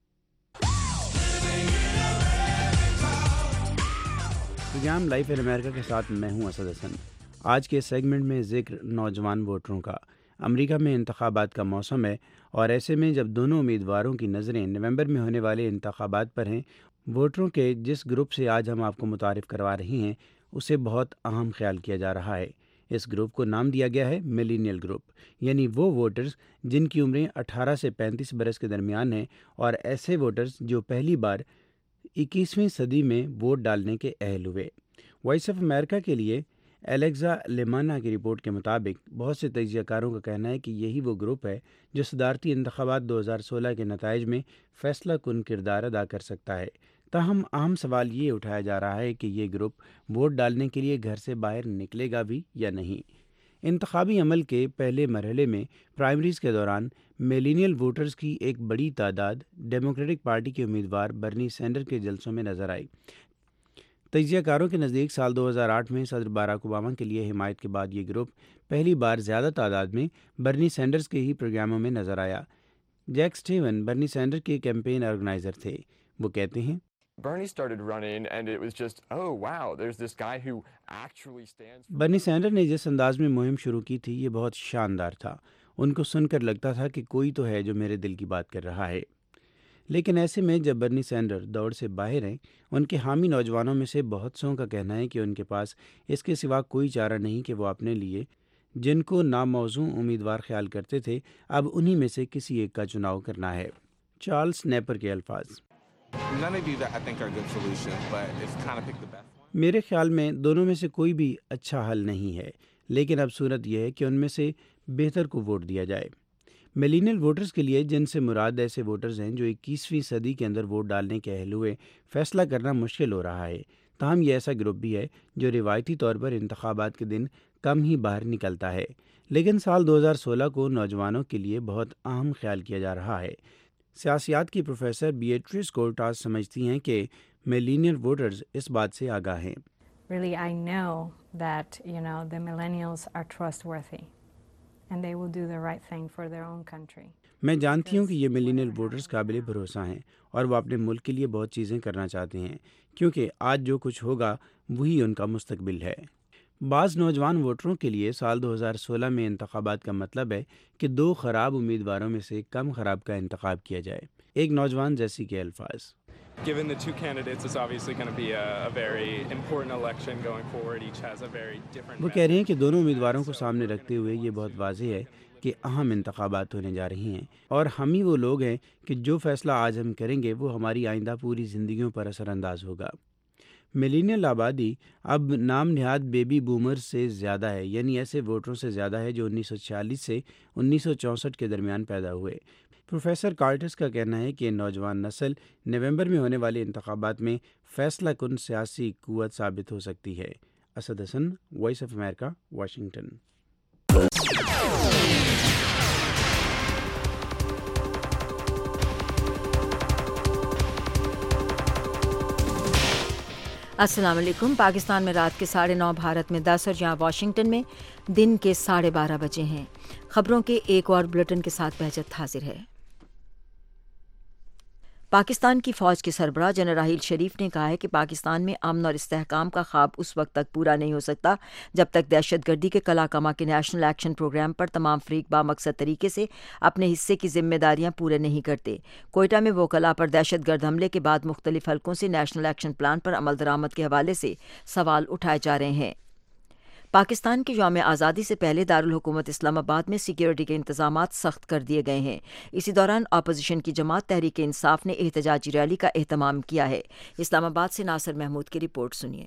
Program life in America کے ساتھ میں ہوں اسد حسن۔ آج کے سیگمنٹ میں ذکر نوجوان ووٹروں کا۔ امریکہ میں انتخابات کا موسم ہے، اور ایسے میں جب دونوں امیدواروں کی نظریں نومبر میں ہونے والے انتخابات پر ہیں، ووٹروں کے جس گروپ سے آج ہم آپ کو متعارف کروا رہے ہیں اسے بہت اہم خیال کیا جا رہا ہے۔ اس گروپ کو نام دیا گیا ہے میلینیل گروپ، یعنی وہ ووٹرز جن کی عمریں 18 سے 35 برس کے درمیان ہیں، اور ایسے ووٹرز جو پہلی بار 21ویں صدی میں ووٹ ڈالنے کے اہل ہوئے۔ وائس آف امریکہ کے لیے الیگزا لیمانا کی رپورٹ کے مطابق بہت سے تجزیہ کاروں کا کہنا ہے کہ یہی وہ گروپ ہے جو صدارتی انتخابات 2016 کے نتائج میں فیصلہ کن کردار ادا کر سکتا ہے۔ تاہم اہم سوال یہ اٹھایا جا رہا ہے کہ یہ گروپ ووٹ ڈالنے کے لیے گھر سے باہر نکلے گا بھی یا نہیں۔ انتخابی عمل کے پہلے مرحلے میں پرائمریز کے دوران میلینیل ووٹرز کی ایک بڑی تعداد ڈیموکریٹک پارٹی کے امیدوار برنی سینڈر کے جلسوں میں نظر آئی۔ تجزیہ کاروں کے نزدیک سال 2008 میں صدر باراک اوباما کے لیے حمایت کے بعد یہ گروپ پہلی بار زیادہ تعداد میں برنی سینڈرز کے ہی پروگراموں میں نظر آیا۔ جیک سٹیون برنی سینڈر کے کیمپین آرگنائزر تھے۔ وہ کہتے ہیں، برنی سینڈر نے جس انداز میں مہم شروع کی تھی یہ بہت شاندار تھا۔ ان کو سن کر لگتا تھا کہ کوئی تو ہے جو میرے دل کی بات کر رہا ہے۔ لیکن ایسے میں جب برنی سینڈر دوڑ سے باہر ہیں، ان کے حامی نوجوانوں میں سے بہت سوں کا کہنا ہے کہ ان کے پاس اس کے سوا کوئی چارہ نہیں کہ وہ اپنے لیے جن کو ناموزوں امیدوار خیال کرتے تھے، اب انہی میں سے کسی ایک کا چناؤ کرنا ہے۔ چارلز نیپر کے الفاظ، میرے خیال میں دونوں میں سے کوئی بھی اچھا حل نہیں ہے، لیکن اب صورت یہ ہے کہ ان میں سے بہتر کو ووٹ دیا جائے۔ میلینیل ووٹرز کے لیے، جن سے مراد ایسے ووٹرز ہیں جو 21ویں صدی کے اندر ووٹ ڈالنے کے اہل ہوئے، فیصلہ کرنا مشکل ہو رہا ہے۔ تاہم یہ ایسا گروپ بھی ہے جو روایتی طور پر انتخابات کے دن کم ہی باہر نکلتا ہے، لیکن سال 2016 کو نوجوانوں کے لیے بہت اہم خیال کیا جا رہا ہے۔ سیاسیات کی پروفیسر بیٹریس کورٹاز سمجھتی ہیں کہ میلینیل ووٹرز اس بات سے آگاہ ہیں۔ Really, I know that, the millennials are trustworthy and they will do the right thing for their own country. میں جانتی ہوں کہ یہ میلینیل ووٹرز قابل بھروسہ ہیں اور وہ اپنے ملک کے لیے بہت چیزیں کرنا چاہتے ہیں، کیونکہ آج جو کچھ ہوگا وہی ان کا مستقبل ہے۔ بعض نوجوان ووٹروں کے لیے سال 2016 میں انتخابات کا مطلب ہے کہ 2 خراب امیدواروں میں سے کم خراب کا انتخاب کیا جائے۔ ایک نوجوان جیسی کے الفاظ: Given the two candidates, it's obviously going to be a very important election going forward. Each has a very different. وہ کہہ رہے ہیں کہ دونوں امیدواروں کو سامنے رکھتے ہوئے یہ بہت واضح ہے کہ اہم انتخابات ہونے جا رہی ہیں، اور ہم ہی وہ لوگ ہیں کہ جو فیصلہ آج ہم کریں گے وہ ہماری آئندہ پوری زندگیوں پر اثر انداز ہوگا۔ ملینیل آبادی اب نام نہاد بیبی بومر سے زیادہ ہے، یعنی ایسے ووٹروں سے زیادہ ہے جو 1946 سے 1964 کے درمیان پیدا ہوئے۔ پروفیسر کارٹس کا کہنا ہے کہ نوجوان نسل نومبر میں ہونے والے انتخابات میں فیصلہ کن سیاسی قوت ثابت ہو سکتی ہے۔ Asad Hasan, voice of America, Washington. السلام علیکم۔ پاکستان میں رات کے 9:30، بھارت میں 10 اور جہاں واشنگٹن میں دن کے 12:30 بجے ہیں۔ خبروں کے ایک اور بلیٹن کے ساتھ بہجت حاضر ہے۔ پاکستان کی فوج کے سربراہ جنرل راحیل شریف نے کہا ہے کہ پاکستان میں امن اور استحکام کا خواب اس وقت تک پورا نہیں ہو سکتا جب تک دہشت گردی کے کلا کما کے نیشنل ایکشن پروگرام پر تمام فریق بامقصد طریقے سے اپنے حصے کی ذمہ داریاں پورے نہیں کرتے۔ کوئٹہ میں وکلاء پر دہشت گرد حملے کے بعد مختلف حلقوں سے نیشنل ایکشن پلان پر عمل درآمد کے حوالے سے سوال اٹھائے جا رہے ہیں۔ پاکستان کے یوم آزادی سے پہلے دارالحکومت اسلام آباد میں سیکیورٹی کے انتظامات سخت کر دیے گئے ہیں۔ اسی دوران اپوزیشن کی جماعت تحریک انصاف نے احتجاجی ریلی کا اہتمام کیا ہے۔ اسلام آباد سے ناصر محمود کی رپورٹ سنیے۔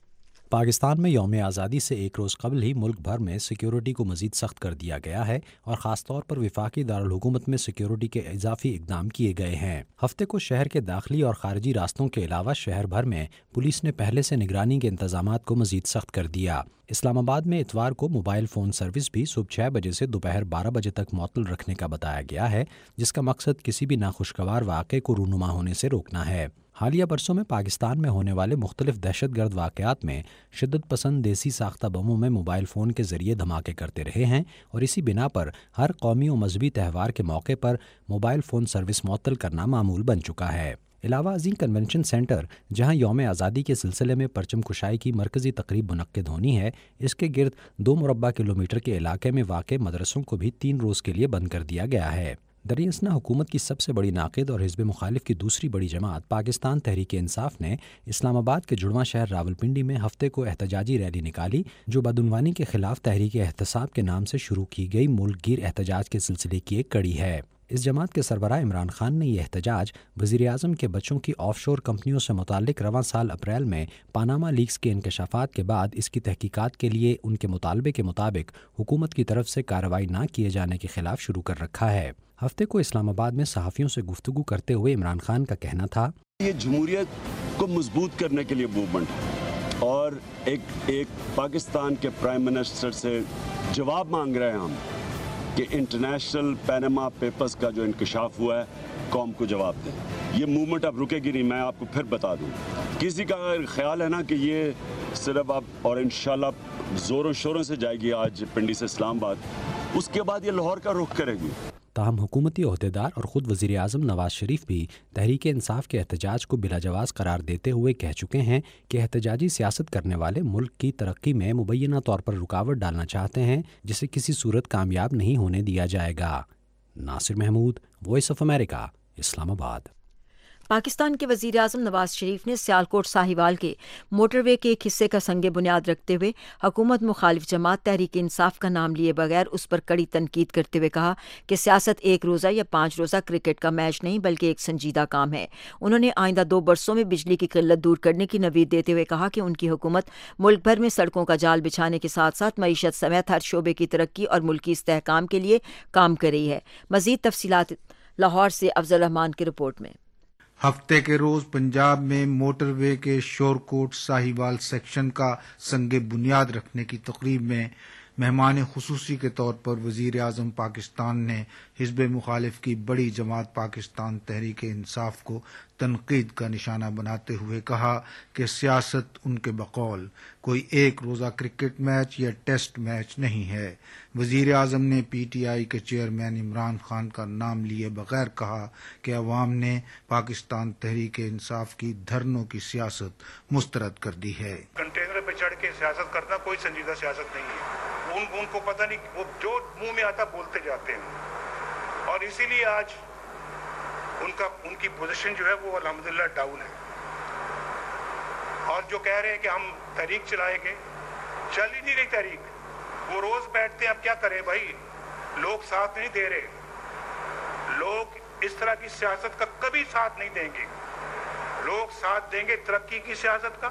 پاکستان میں یوم آزادی سے ایک روز قبل ہی ملک بھر میں سیکیورٹی کو مزید سخت کر دیا گیا ہے اور خاص طور پر وفاقی دارالحکومت میں سیکیورٹی کے اضافی اقدام کیے گئے ہیں۔ ہفتے کو شہر کے داخلی اور خارجی راستوں کے علاوہ شہر بھر میں پولیس نے پہلے سے نگرانی کے انتظامات کو مزید سخت کر دیا۔ اسلام آباد میں اتوار کو موبائل فون سروس بھی صبح 6 بجے سے دوپہر 12 بجے تک معطل رکھنے کا بتایا گیا ہے، جس کا مقصد کسی بھی ناخوشگوار واقعے کو رونما ہونے سے روکنا ہے۔ حالیہ برسوں میں پاکستان میں ہونے والے مختلف دہشت گرد واقعات میں شدت پسند دیسی ساختہ بموں میں موبائل فون کے ذریعے دھماکے کرتے رہے ہیں، اور اسی بنا پر ہر قومی و مذہبی تہوار کے موقع پر موبائل فون سروس معطل کرنا معمول بن چکا ہے۔ علاوہ ازیں کنونشن سینٹر، جہاں یوم آزادی کے سلسلے میں پرچم کشائی کی مرکزی تقریب منعقد ہونی ہے، اس کے گرد 2 مربع کلومیٹر کے علاقے میں واقع مدرسوں کو بھی 3 روز کے لیے بند کر دیا گیا ہے۔ دراصل حکومت کی سب سے بڑی ناقد اور حزب مخالف کی دوسری بڑی جماعت پاکستان تحریک انصاف نے اسلام آباد کے جڑواں شہر راولپنڈی میں ہفتے کو احتجاجی ریلی نکالی، جو بدعنوانی کے خلاف تحریک احتساب کے نام سے شروع کی گئی ملک گیر احتجاج کے سلسلے کی ایک کڑی ہے۔ اس جماعت کے سربراہ عمران خان نے یہ احتجاج وزیر اعظم کے بچوں کی آف شور کمپنیوں سے متعلق رواں سال اپریل میں پاناما لیکس کے انکشافات کے بعد اس کی تحقیقات کے لیے ان کے مطالبے کے مطابق حکومت کی طرف سے کارروائی نہ کیے جانے کے خلاف شروع کر رکھا ہے۔ ہفتے کو اسلام آباد میں صحافیوں سے گفتگو کرتے ہوئے عمران خان کا کہنا تھا، یہ جمہوریت کو مضبوط کرنے کے لیے موومنٹ، اور ایک پاکستان کے پرائم منسٹر سے جواب مانگ رہے ہیں ہم کہ انٹرنیشنل پیناما پیپرز کا جو انکشاف ہوا ہے قوم کو جواب دیں۔ یہ موومنٹ اب رکے گی نہیں، میں آپ کو پھر بتا دوں۔ کسی کا اگر خیال ہے نا کہ یہ صرف اب اور انشاءاللہ زوروں شوروں سے جائے گی آج پنڈی سے اسلام آباد، اس کے بعد یہ لاہور کا رخ کرے گی۔ تاہم حکومتی عہدیدار اور خود وزیر اعظم نواز شریف بھی تحریک انصاف کے احتجاج کو بلا جواز قرار دیتے ہوئے کہہ چکے ہیں کہ احتجاجی سیاست کرنے والے ملک کی ترقی میں مبینہ طور پر رکاوٹ ڈالنا چاہتے ہیں، جسے کسی صورت کامیاب نہیں ہونے دیا جائے گا۔ Nasir Mahmood, voice of America, Islamabad. Pakistan کے وزیر اعظم نواز شریف نے سیالکوٹ ساہیوال کے موٹر وے کے ایک حصے کا سنگ بنیاد رکھتے ہوئے حکومت مخالف جماعت تحریک انصاف کا نام لیے بغیر اس پر کڑی تنقید کرتے ہوئے کہا کہ سیاست ایک روزہ یا 5 روزہ کرکٹ کا میچ نہیں بلکہ ایک سنجیدہ کام ہے۔ انہوں نے آئندہ 2 برسوں میں بجلی کی قلت دور کرنے کی نوید دیتے ہوئے کہا کہ ان کی حکومت ملک بھر میں سڑکوں کا جال بچھانے کے ساتھ ساتھ معیشت سمیت ہر شعبے کی ترقی اور ملکی استحکام کے لیے کام کر رہی ہے۔ مزید تفصیلات لاہور سے افضل رحمان کی رپورٹ میں۔ ہفتے کے روز پنجاب میں موٹر وے کے شورکوٹ ساہیوال سیکشن کا سنگ بنیاد رکھنے کی تقریب میں مہمان خصوصی کے طور پر وزیر اعظم پاکستان نے حزب مخالف کی بڑی جماعت پاکستان تحریک انصاف کو تنقید کا نشانہ بناتے ہوئے کہا کہ سیاست ان کے بقول کوئی ایک روزہ کرکٹ میچ یا ٹیسٹ میچ نہیں ہے۔ وزیر اعظم نے پی ٹی آئی کے چیئرمین عمران خان کا نام لیے بغیر کہا کہ عوام نے پاکستان تحریک انصاف کی دھرنوں کی سیاست مسترد کر دی ہے۔ کنٹینر पे चढ़ के सियासत करना कोई संजीदा सियासत नहीं है। उनको पता नहीं, वो जो मुंह में आता बोलते जाते हैं, और इसीलिए आज उनकी पोजीशन जो है वो अल्हम्दुलिल्लाह डाउन है। और जो कह रहे हैं कि हम तहरीक चलाएंगे, चल ही नहीं रही तहरीक। वो रोज बैठते हैं, अब क्या करें भाई, लोग साथ नहीं दे रहे। लोग इस तरह की सियासत का कभी साथ नहीं देंगे। लोग साथ देंगे तरक्की की सियासत का,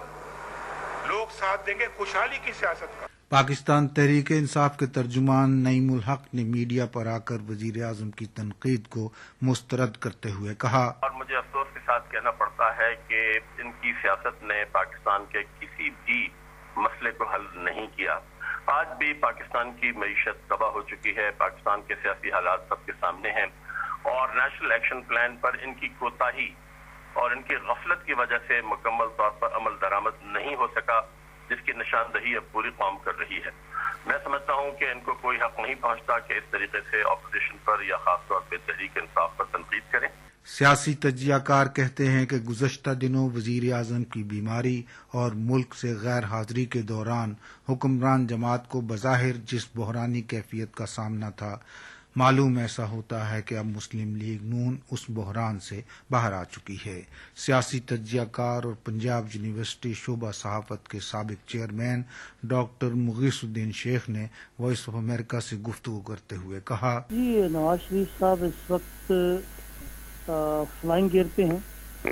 लोग साथ देंगे खुशहाली की सियासत का। पाकिस्तान तहरीक इंसाफ के तर्जुमान नईमुल हक ने मीडिया पर आकर वजीर आजम की तनकीद को मुस्तरद करते हुए कहा, और मुझे अफसोस के साथ कहना पड़ता है कि इनकी सियासत ने पाकिस्तान के किसी भी मसले को हल नहीं किया। आज भी पाकिस्तान की मईशत तबाह हो चुकी है, पाकिस्तान के सियासी हालात सबके सामने हैं, और नेशनल एक्शन प्लान पर इनकी कोताही और इनकी गफलत की वजह से मुकम्मल तौर पर अमल दरामद नहीं हो सका, जिसकी निशानदही अब पूरी कौम कर रही है। मैं समझता हूं कि इनको कोई हक नहीं पहुंचता कि इस तरीके से अपोजिशन पर या खास तौर पर तहरीक इंसाफ पर तनकीद करें। सियासी तज्जियाकार कहते हैं कि गुज़श्ता दिनों वज़ीर आज़म की बीमारी और मुल्क से गैर हाज़िरी के दौरान हुक्मरान जमात को बज़ाहिर जिस बहरानी कैफियत का सामना था, मालूम ऐसा होता है कि अब मुस्लिम लीग नून उस बहरान से बाहर आ चुकी है। सियासी तज्जियाकार और पंजाब यूनिवर्सिटी शोबा सहाफ़त के साबिक चेयरमैन डॉक्टर मुगीसुद्दीन शेख ने वॉइस ऑफ अमेरिका से गुफ्तगू करते हुए कहा, जी नवाज शरीफ साहब इस वक्त फ्लाइंग गियर पे हैं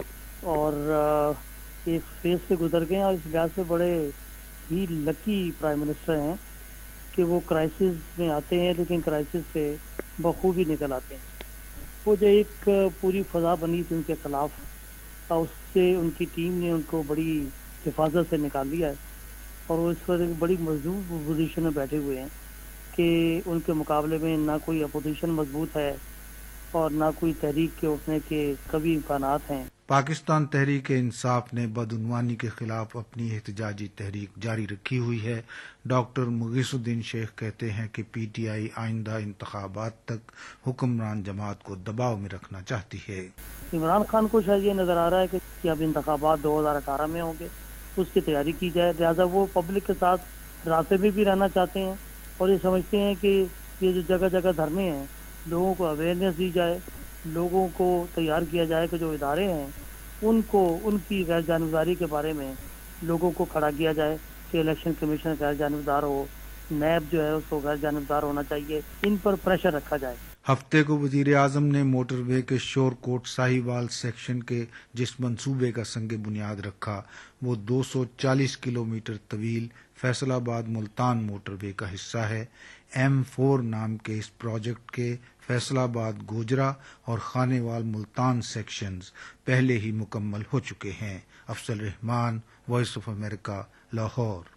और एक फेज से गुजर गए हैं, और इस लिहाज से बड़े ही लकी प्राइम मिनिस्टर हैं कि वो क्राइसिस में आते हैं लेकिन क्राइसिस से बखूबी निकल आते हैं। वो जो एक पूरी फजा बनी थी उनके खिलाफ, उससे उनकी टीम ने उनको बड़ी हिफाजत से निकाल लिया है, और वो इस पर एक बड़ी मजबूत पोजीशन में बैठे हुए हैं कि उनके मुकाबले में ना कोई अपोजिशन मजबूत है और ना कोई तहरीक के उठने के कभी इम्कानात हैं। पाकिस्तान तहरीक इंसाफ ने बदउनवानी के खिलाफ अपनी एहतजाजी तहरीक जारी रखी हुई है। डॉक्टर मुगीसुद्दीन शेख कहते हैं कि पीटीआई आइंदा इंतखाबात तक हुक्मरान जमात को दबाव में रखना चाहती है। इमरान खान को शायद ये नजर आ रहा है कि अब इंतखाबात 2018 में होंगे, उसकी तैयारी की जाए, लिहाजा वो पब्लिक के साथ रास्ते में भी रहना चाहते हैं, और ये समझते हैं कि ये जो जगह जगह धरने हैं, लोगों को अवेयरनेस दी जाए, लोगों को तैयार किया जाए कि जो इदारे हैं उनको उनकी गैर जानबदारी के बारे में लोगों को खड़ा किया जाए कि इलेक्शन कमीशन गैर जानबदार हो, नैब जो है उसको गैर जानबदार होना चाहिए, इन पर प्रेशर रखा जाए। हफ्ते को वजीर आजम ने मोटरवे के शोरकोट साहिवाल सेक्शन के जिस मंसूबे का संग बुनियाद रखा वो 240 किलोमीटर तवील फैसलाबाद मुल्तान मोटरवे का हिस्सा है। M4 नाम के इस प्रोजेक्ट के फैसलाबाद गोजरा और खानेवाल मुल्तान सेक्शंस पहले ही मुकम्मल हो चुके हैं। Afzal Rahman, voice of America, Lahore.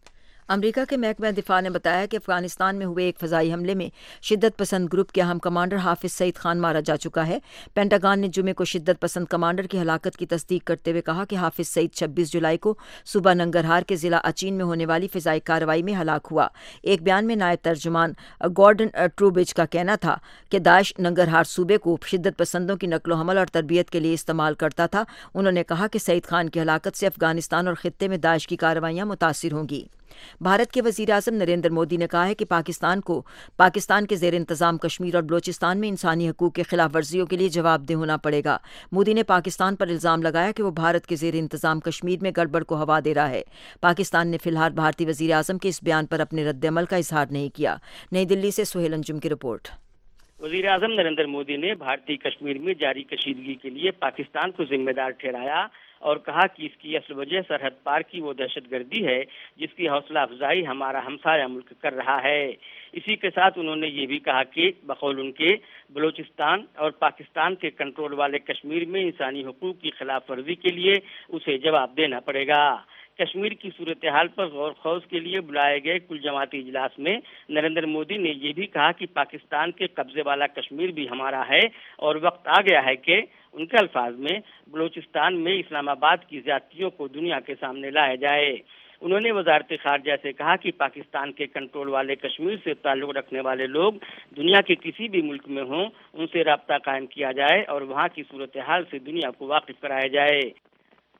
अमरीका के महकमा दिफा ने बताया कि अफगानिस्तान में हुए एक फ़ज़ाई हमले में शिद्दत पसंद ग्रुप के अहम कमांडर हाफिज सईद खान मारा जा चुका है। पेंटागन ने जुमे को शिद्दत पसंद कमांडर की हलाकत की तस्दीक करते हुए कहा कि हाफिज सईद 26 जुलाई को सुबह नंगरहार के ज़िला अचीन में होने वाली फ़िज़ाई कार्रवाई में हलाक हुआ। एक बयान में नायब तर्जुमान गॉर्डन ट्रूबिज का कहना था कि दाइश नंगरहार सूबे को शिद्दत पसंदों की नकलो हमल और तरबियत के लिए इस्तेमाल करता था। उन्होंने कहा कि सईद खान की हलाकत से अफगानिस्तान और खित्ते में दाइश की कार्रवाइयाँ मुतासिर होंगी। भारत के वज़ीर आज़म नरेंद्र मोदी ने कहा है कि पाकिस्तान को पाकिस्तान के ज़ेर इंतज़ाम कश्मीर और बलोचिस्तान में इंसानी हकूक़ के खिलाफ वर्जियों के लिए जवाबदेह होना पड़ेगा। मोदी ने पाकिस्तान पर इल्ज़ाम लगाया कि वो भारत के ज़ेर इंतज़ाम कश्मीर में गड़बड़ को हवा दे रहा है। पाकिस्तान ने फिलहाल भारतीय वज़ीर आज़म के इस बयान पर अपने रद्द-ए-अमल का इजहार नहीं किया। नई दिल्ली से सुहेल अंजुम की रिपोर्ट। वज़ीर आज़म नरेंद्र मोदी ने भारतीय कश्मीर में जारी कशीदगी के लिए पाकिस्तान को जिम्मेदार ठहराया और कहा कि इसकी असल वजह सरहद पार की वो दहशतगर्दी है जिसकी हौसला अफजाई हमारा हमसाया मुल्क कर रहा है। इसी के साथ उन्होंने ये भी कहा कि बकौल उनके बलूचिस्तान और पाकिस्तान के कंट्रोल वाले कश्मीर में इंसानी हकूक़ की खिलाफ वर्जी के लिए उसे जवाब देना पड़ेगा। कश्मीर की सूरत हाल पर गौर खौज के लिए बुलाए गए कुल जमाती इजलास में नरेंद्र मोदी ने ये भी कहा कि पाकिस्तान के कब्जे वाला कश्मीर भी हमारा है और वक्त आ गया है कि उनके अल्फाज में बलूचिस्तान में इस्लामाबाद की ज्यादतियों को दुनिया के सामने लाया जाए। उन्होंने वजारत खारजा से कहा कि पाकिस्तान के कंट्रोल वाले कश्मीर से ताल्लुक रखने वाले लोग दुनिया के किसी भी मुल्क में हों, उनसे राब्ता कायम किया जाए और वहाँ की सूरत हाल से दुनिया को वाकिफ कराया जाए।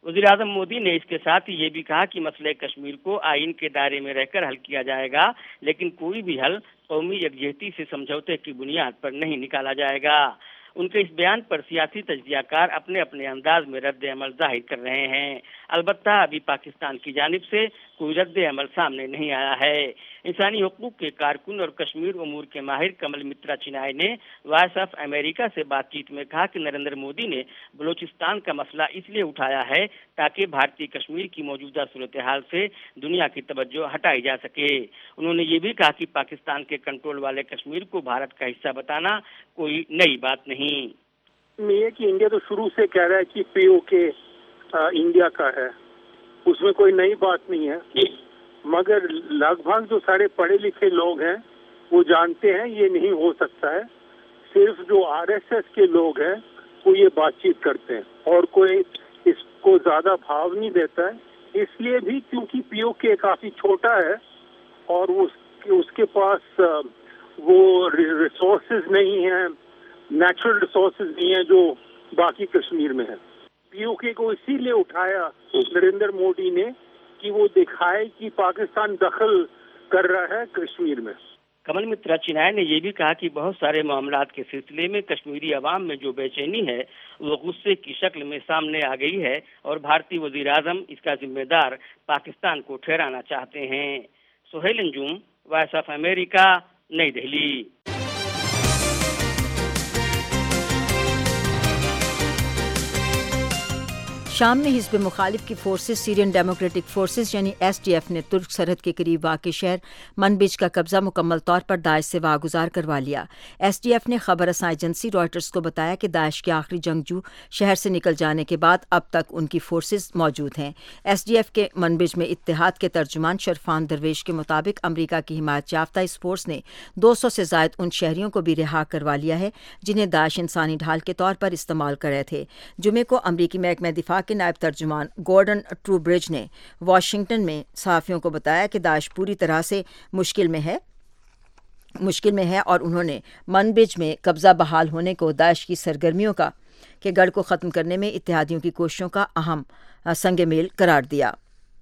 वज़ीर-ए-आज़म मोदी ने इसके साथ ही ये भी कहा कि मसले कश्मीर को आइन के दायरे में रहकर हल किया जाएगा, लेकिन कोई भी हल कौमी यकजहती से समझौते की बुनियाद पर नहीं निकाला जाएगा। उनके इस बयान पर सियासी तजज़ियाकार अपने अपने अंदाज में रद्द अमल जाहिर कर रहे हैं। अलबत्ता अभी पाकिस्तान की जानिब से कोई रद्द अमल सामने नहीं आया है। इंसानी हुकूक के कारकुन और कश्मीर उमूर के माहिर कमल मित्रा चिनाय ने वॉइस ऑफ अमेरिका से बातचीत में कहा कि नरेंद्र मोदी ने बलूचिस्तान का मसला इसलिए उठाया है ताकि भारतीय कश्मीर की मौजूदा सूरत हाल से दुनिया की तवज्जो हटाई जा सके। उन्होंने ये भी कहा कि पाकिस्तान के कंट्रोल वाले कश्मीर को भारत का हिस्सा बताना कोई नई बात नहीं। ये कि इंडिया तो शुरू से कह रहा है कि पीओके इंडिया का है, उसमें कोई नई बात नहीं है, मगर लगभग जो सारे पढ़े लिखे लोग हैं वो जानते हैं ये नहीं हो सकता है। सिर्फ जो आरएसएस के लोग हैं वो ये बातचीत करते हैं और कोई इसको ज्यादा भाव नहीं देता है, इसलिए भी क्योंकि पीओके काफी छोटा है और उसके पास वो रिसोर्सेज नहीं है, नेचुरल रिसोर्सेज नहीं है जो बाकी कश्मीर में है। पीओके को इसीलिए उठाया नरेंद्र मोदी ने कि वो दिखाए कि पाकिस्तान दखल कर रहा है कश्मीर में। कमल मित्रा चिनाय ने यह भी कहा कि बहुत सारे मामलात के सिलसिले में कश्मीरी अवाम में जो बेचैनी है वो गुस्से की शक्ल में सामने आ गई है और भारतीय वजीर आजम इसका जिम्मेदार पाकिस्तान को ठहराना चाहते हैं। Suhail Anjum, voice of America, New Delhi. शाम में हिज़्ब मुखालिफ की फोर्सेस सीरियन डेमोक्रेटिक फोर्सेस यानी एसडीएफ ने तुर्क सरहद के करीब वाक़ शहर मनबिज का कब्जा मुकम्मल तौर पर दाइश से वागुजार करवा लिया। एसडीएफ ने खबर रसां एजेंसी रॉयटर्स को बताया कि दाइश के आखिरी जंगजू शहर से निकल जाने के बाद अब तक उनकी फोर्सेस मौजूद हैं। एसडीएफ के मनबिज में इत्तेहाद के तर्जुमान शरफान दरवेश के मुताबिक अमरीका की हिमायत याफ्ता इस फोर्स ने 200 से ज़ायद उन शहरियों को भी रिहा करवा लिया है जिन्हें दाइश इंसानी ढाल के तौर पर इस्तेमाल कर रहे थे। जुमे को अमरीकी महकमा दिफा के नायब तर्जुमान गॉर्डन ट्रूब्रिज ने वाशिंगटन में सहाफ़ियों को बताया कि दाइश पूरी तरह से मुश्किल में है और उन्होंने मनबिज में कब्जा बहाल होने को दाइश की सरगर्मियों के गढ़ को ख़त्म करने में इत्तेहादियों की कोशिशों का अहम संग मेल करार दिया।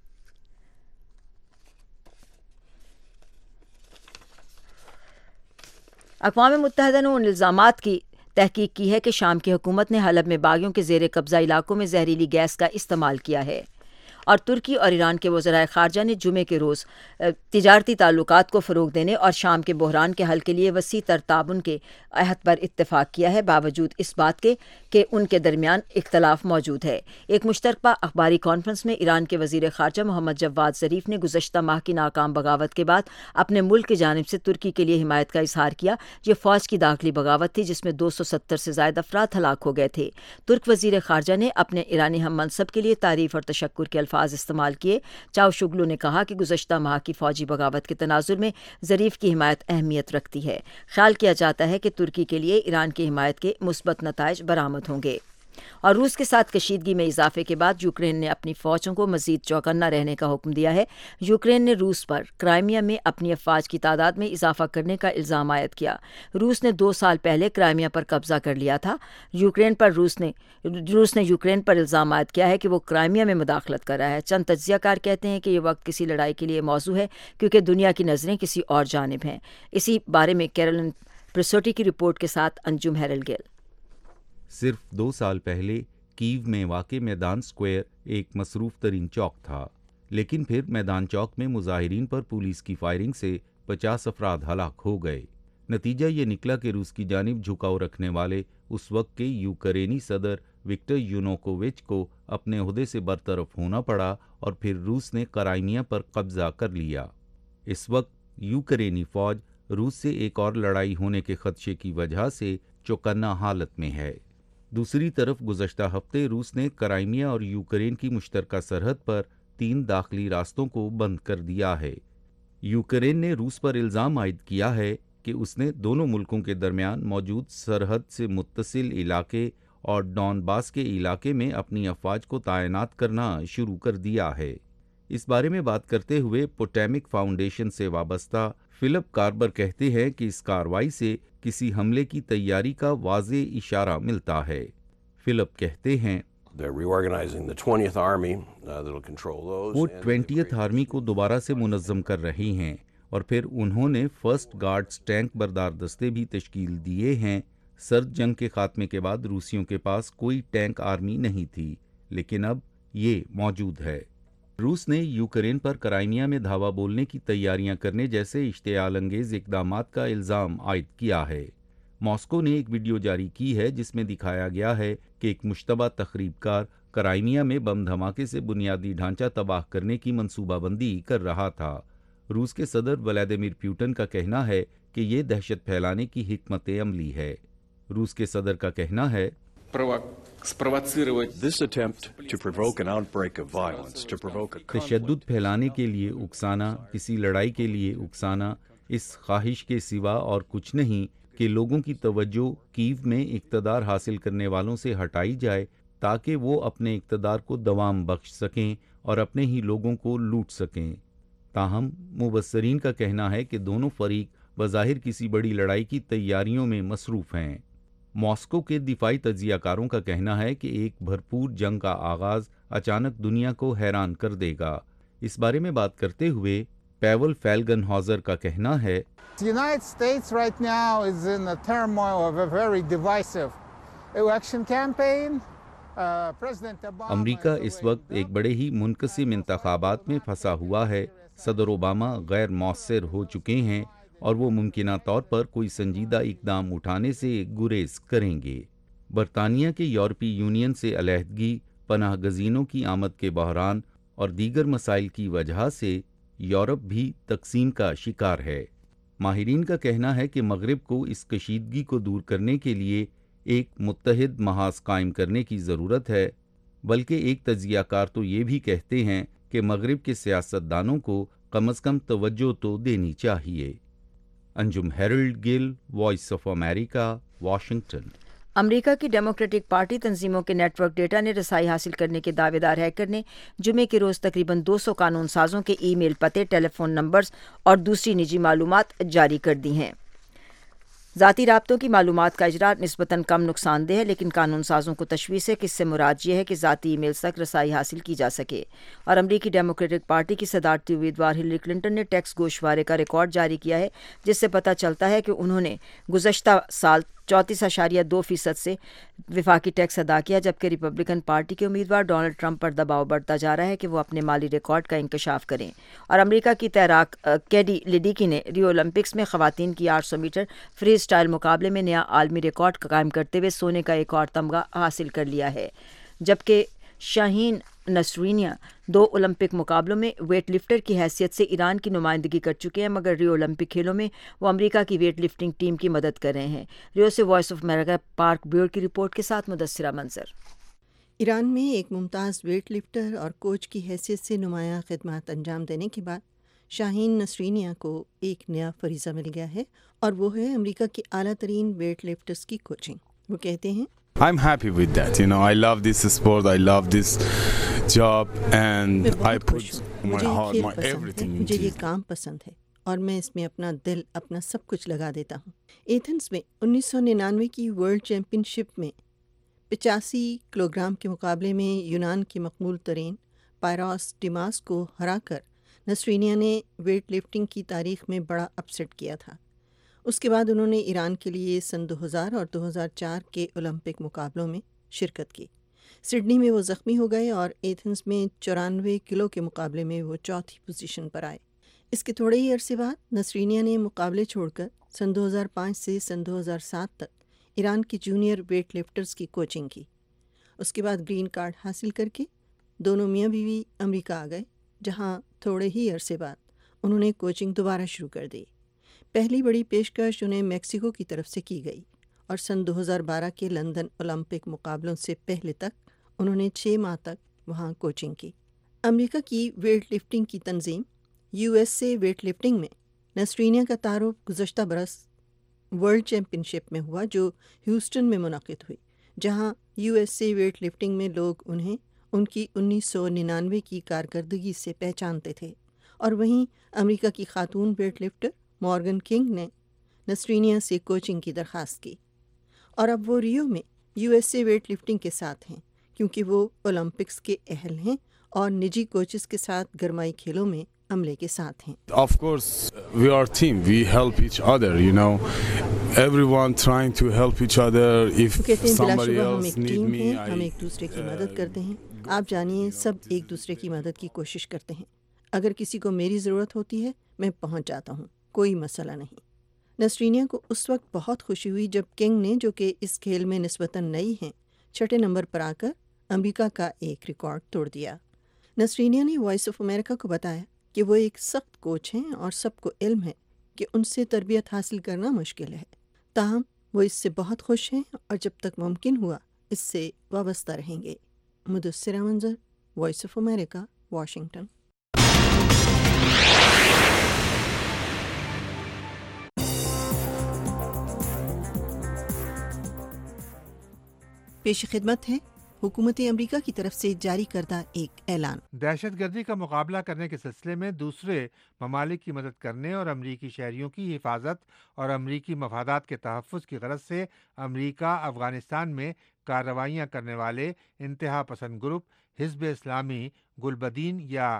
अक़वाम मुत्तहिदा ने उन इल्ज़ामात की तहकीक की है कि शाम की हुकूमत ने हलब में बागियों के ज़ेरे कब्ज़ा इलाकों में जहरीली गैस का इस्तेमाल किया है और तुर्की और ईरान के वज़राए ख़ारजा ने जुमे के रोज़ तिजारती ताल्लुकात को फ़रोग़ देने और शाम के बहरान के हल के लिए वसी तर ताबुन के अहद पर इत्तेफाक किया है, बावजूद इस बात के कि उनके दरमियान इख्तलाफ मौजूद है। एक मुश्तरका अखबारी कॉन्फ्रेंस में ईरान के वज़ीर ख़ारजा मोहम्मद जवाद ज़रीफ ने गुज़श्ता माह की नाकाम बगावत के बाद अपने मुल्क की जानिब से तुर्की के लिए हिमायत का इज़हार किया। ये फ़ौज की दाखिली बगावत थी जिसमें 270 से ज़ायद अफराद हलाक हो गए थे। तुर्क वज़ीर ख़ारजा ने अपने ईरानी हम मनसब के लिए तारीफ़ और तशक्कुर के अल्फाज इस्तेमाल किए। चावशुगलू ने कहा कि गुज़श्ता माह की फ़ौजी बगावत के तनाजुर में ज़रीफ की हिमायत अहमियत रखती है। ख्याल किया जाता है कि तुर्की के लिए ईरान की हिमायत के मुस्बत नताइज बरामद होंगे। और रूस के साथ कशीदगी में इजाफे के बाद यूक्रेन ने अपनी फ़ौजों को मज़ीद चौकन्ना रहने का हुक्म दिया है। यूक्रेन ने रूस पर क्राइमिया में अपनी अफवाज की तादाद में इजाफा करने का इल्ज़ाम आयद किया। रूस ने 2 साल पहले क्राइमिया पर कब्जा कर लिया था। रूस ने यूक्रेन पर इल्ज़ाम आयद किया है कि वो क्राइमिया में मुदाखलत कर रहा है। चंद तज्ज़ियाकार कहते हैं कि ये वक्त किसी लड़ाई के लिए मौजू है क्योंकि दुनिया की नज़रें किसी और जानिब हैं। इसी बारे में कैरोलिन प्रिसोटी की रिपोर्ट के साथ अंजुम हैरल गिल। सिर्फ 2 साल पहले कीव में वाक़े मैदान स्क्वायर एक मसरूफ़ तरीन चौक था, लेकिन फिर मैदान चौक में मुजाहिरीन पर पुलिस की फायरिंग से 50 अफराद हलाक हो गए। नतीजा ये निकला कि रूस की जानिब झुकाव रखने वाले उस वक्त के यूक्रेनी सदर विक्टर यूनुकोविच को अपने ओहदे से बरतरफ होना पड़ा और फिर रूस ने क्राइमिया पर कब्जा कर लिया। इस वक्त यूक्रेनी फ़ौज रूस से एक और लड़ाई होने के खदशे की वजह से चौकन्ना हालत में है। दूसरी तरफ गुज़श्ता हफ्ते रूस ने क्राइमिया और यूक्रेन की मुश्तरका सरहद पर 3 दाखिली रास्तों को बंद कर दिया है। यूक्रेन ने रूस पर इल्ज़ाम आयद किया है कि उसने दोनों मुल्कों के दरमियान मौजूद सरहद से मुत्तसिल इलाके और डॉनबास के इलाके में अपनी अफवाज को तैनात करना शुरू कर दिया है। इस बारे में बात करते हुए पोटैमिक फाउंडेशन से वाबस्ता फिलिप कार्बर कहते हैं कि इस कार्रवाई से किसी हमले की तैयारी का वाज़े इशारा मिलता है। फिलिप कहते हैं, They're reorganizing the 20th Army that'll control those. वो 20th आर्मी को दोबारा से मुनज़्ज़म कर रही हैं और फिर उन्होंने फर्स्ट गार्ड्स टैंक बरदार दस्ते भी तश्कील दिए हैं। सर्द जंग के खात्मे के बाद रूसियों के पास कोई टैंक आर्मी नहीं थी, लेकिन अब ये मौजूद है। रूस ने यूक्रेन पर क्राइमिया में धावा बोलने की तैयारियां करने जैसे इश्तियाल अंगेज इक़दामात का इल्ज़ाम आयद किया है। मॉस्को ने एक वीडियो जारी की है जिसमें दिखाया गया है कि एक मुश्तबा तखरीबकार क्राइमिया में बम धमाके से बुनियादी ढांचा तबाह करने की मंसूबाबंदी कर रहा था। रूस के सदर व्लादिमीर पुतिन का कहना है कि ये दहशत फैलाने की हिकमत अमली है। रूस के सदर का कहना है This attempt to provoke an outbreak of violence, to provoke a तशद्दुद फैलाने के लिए उकसाना, किसी लड़ाई के लिए उकसाना, इस ख्वाहिश के सिवा और कुछ नहीं कि लोगों की तवज्जो कीव में इक़्तिदार हासिल करने वालों से हटाई जाए ताकि वो अपने इक़्तिदार को दवाम बख्श सकें और अपने ही लोगों को लूट सकें। ताहम मुबस्सरीन का कहना है कि दोनों फरीक बज़ाहिर किसी बड़ी लड़ाई की तैयारियों में मसरूफ़ हैं। मॉस्को के दिफाई तज्ज़ियाकारों का कहना है कि एक भरपूर जंग का आगाज़ अचानक दुनिया को हैरान कर देगा। इस बारे में बात करते हुए पैवल फेल्गनहॉज़र का कहना है The United States right now is in the turmoil of a very divisive election campaign. President Obama अमरीका इस वक्त एक बड़े ही मुनक़सिम इंतख़ाबात में फंसा हुआ है। सदर ओबामा गैर मौसर हो चुके हैं और वो मुमकिना तौर पर कोई संजीदा इक़दाम उठाने से गुरेज करेंगे। बरतानिया के यूरोपीय यूनियन से अलहदगी, पनाह गज़ीनों की आमद के बहरान और दीगर मसाइल की वजह से यूरोप भी तकसीम का शिकार है। माहिरीन का कहना है कि मगरिब को इस कशीदगी को दूर करने के लिए एक मुत्तहिद महाज कायम करने की ज़रूरत है, बल्कि एक तज्ज़ियाकार तो ये भी कहते हैं कि मगरिब के सियासतदानों को कम अज़ कम तवज्जो तो देनी चाहिए। Anjum Harold Gill, voice of America, Washington. America की डेमोक्रेटिक पार्टी तंजीमों के नेटवर्क डेटा ने रसाई हासिल करने के दावेदार हैकर ने जुमे के रोज़ तकरीबन 200 कानून साजों के ईमेल पते, टेलीफोन नंबर्स और दूसरी निजी मालूमात जारी कर दी हैं। ज़ाती राब्तों की मालूमात का इजरा निस्बतन कम नुकसानदेह है, लेकिन कानून साजों को तशवीश है कि इससे मुराद ये है कि ज़ाती ईमेल्स तक रसाई हासिल की जा सके। और अमरीकी डेमोक्रेटिक पार्टी की सदारती उम्मीदवार हिलरी क्लिंटन ने टैक्स गोशवारे का रिकॉर्ड जारी किया है, जिससे पता चलता है कि उन्होंने गुज़श्ता साल 34.2% से विफाकी टैक्स अदा किया, जबकि रिपब्लिकन पार्टी के उम्मीदवार डोनाल्ड ट्रंप पर दबाव बढ़ता जा रहा है कि वो अपने माली रिकॉर्ड का इंकशाफ करें। और अमेरिका की तैराक कैडी लिडिकी ने रियो ओलंपिक्स में ख़वातीन की 800 मीटर फ्री स्टाइल मुकाबले में नया आलमी रिकॉर्ड कायम करते हुए सोने का एक और तमगा हासिल कर लिया है, जबकि शाहीन नसरीनिया 2 ओलंपिक मुकाबलों में वेट लिफ्टर की हैसियत से ईरान की नुमाइंदगी कर चुके हैं, मगर रियो ओलंपिक खेलों में वो अमेरिका की वेट लिफ्टिंग टीम की मदद कर रहे हैं। रियो से voice of America park bureau की रिपोर्ट के साथ मुदस्सिरा मंजर। ईरान में एक मुमताज़ वेट लिफ्टर और कोच की हैसियत से नुमायाँ खिदमत अंजाम देने के बाद शाहीन नसरीनिया को एक नया फरीज़ा मिल गया है, और वो है अमेरिका की आला तरीन वेट लिफ्टर्स की कोचिंग। वो कहते हैं I'm happy with that. You know, I love this sport. I love this job, and I put my heart, my everything. मुझे ये काम पसंद है और मैं इसमें अपना दिल, अपना सब कुछ लगा देता हूँ। एथेंस में 1999 की वर्ल्ड चैम्पियनशिप में 85 किलोग्राम के मुकाबले में यूनान की मकबूल तरीन पायरोस डिमास को हराकर नसरीनिया ने वेट लिफ्टिंग की तारीख में बड़ा अपसेट किया था। उसके बाद उन्होंने ईरान के लिए सन 2000 और 2004 के ओलंपिक मुकाबलों में शिरकत की। सिडनी में वो ज़ख्मी हो गए और एथेंस में 94 किलो के मुकाबले में वो चौथी पोजीशन पर आए। इसके थोड़े ही अरसे बाद नसरीनिया ने मुकाबले छोड़कर सन 2005 से सन 2007 तक ईरान की जूनियर वेट लिफ्टर्स की कोचिंग की। उसके बाद ग्रीन कार्ड हासिल करके दोनों मियाँ बीवी अमेरिका आ गए, जहाँ थोड़े ही अरसे बाद उन्होंने कोचिंग दोबारा शुरू कर दी। पहली बड़ी पेशकश उन्हें मेक्सिको की तरफ से की गई और सन 2012 के लंदन ओलंपिक मुकाबलों से पहले तक उन्होंने 6 माह तक वहां कोचिंग की। अमेरिका की वेट लिफ्टिंग की तंजीम USA वेट लिफ्टिंग में नसरीनिया का तारुफ गुज़श्ता बरस वर्ल्ड चैम्पियनशिप में हुआ, जो ह्यूस्टन में मुनक़िद हुई, जहां USA वेट लिफ्टिंग में लोग उन्हें उनकी 1999 की कारकर्दगी से पहचानते थे। और वहीं अमेरिका की खातून वेट लिफ्टर मॉर्गन किंग ने नसरीनिया से कोचिंग की दरख्वास्त की और अब वो रियो में USA वेट लिफ्टिंग के साथ हैं, کیونکہ وہ اولمپکس کے اہل ہیں اور نجی کوچز کے ساتھ گرمائی کھیلوں میں عملے کے ساتھ ہیں۔ Of course, we are a team. We help each other, you know. Everyone trying to help each other. If somebody else need me, ہم ایک دوسرے کی مدد کرتے ہیں۔ آپ جانیے سب ایک دوسرے کی مدد کی کوشش کرتے ہیں۔ اگر کسی کو میری ضرورت ہوتی ہے میں پہنچ جاتا ہوں، کوئی مسئلہ نہیں۔ نسرینیا کو اس وقت بہت خوشی ہوئی جب کنگ نے، جو کہ اس کھیل میں نسبتاً نئی ہیں، 6 نمبر پر آ کر امریکا کا ایک ریکارڈ توڑ دیا۔ نسرینیا نے وائس آف امریکہ کو بتایا کہ وہ ایک سخت کوچ ہیں اور سب کو علم ہے کہ ان سے تربیت حاصل کرنا مشکل ہے، تاہم وہ اس سے بہت خوش ہیں اور جب تک ممکن ہوا اس سے وابستہ رہیں گے۔ مدثرہ منظر، وائس آف امریکہ، واشنگٹن۔ پیش خدمت ہے حکومت امریکہ کی طرف سے جاری کردہ ایک اعلان۔ دہشت گردی کا مقابلہ کرنے کے سلسلے میں دوسرے ممالک کی مدد کرنے اور امریکی شہریوں کی حفاظت اور امریکی مفادات کے تحفظ کی غرض سے امریکہ افغانستان میں کارروائیاں کرنے والے انتہا پسند گروپ حزب اسلامی گلبدین یا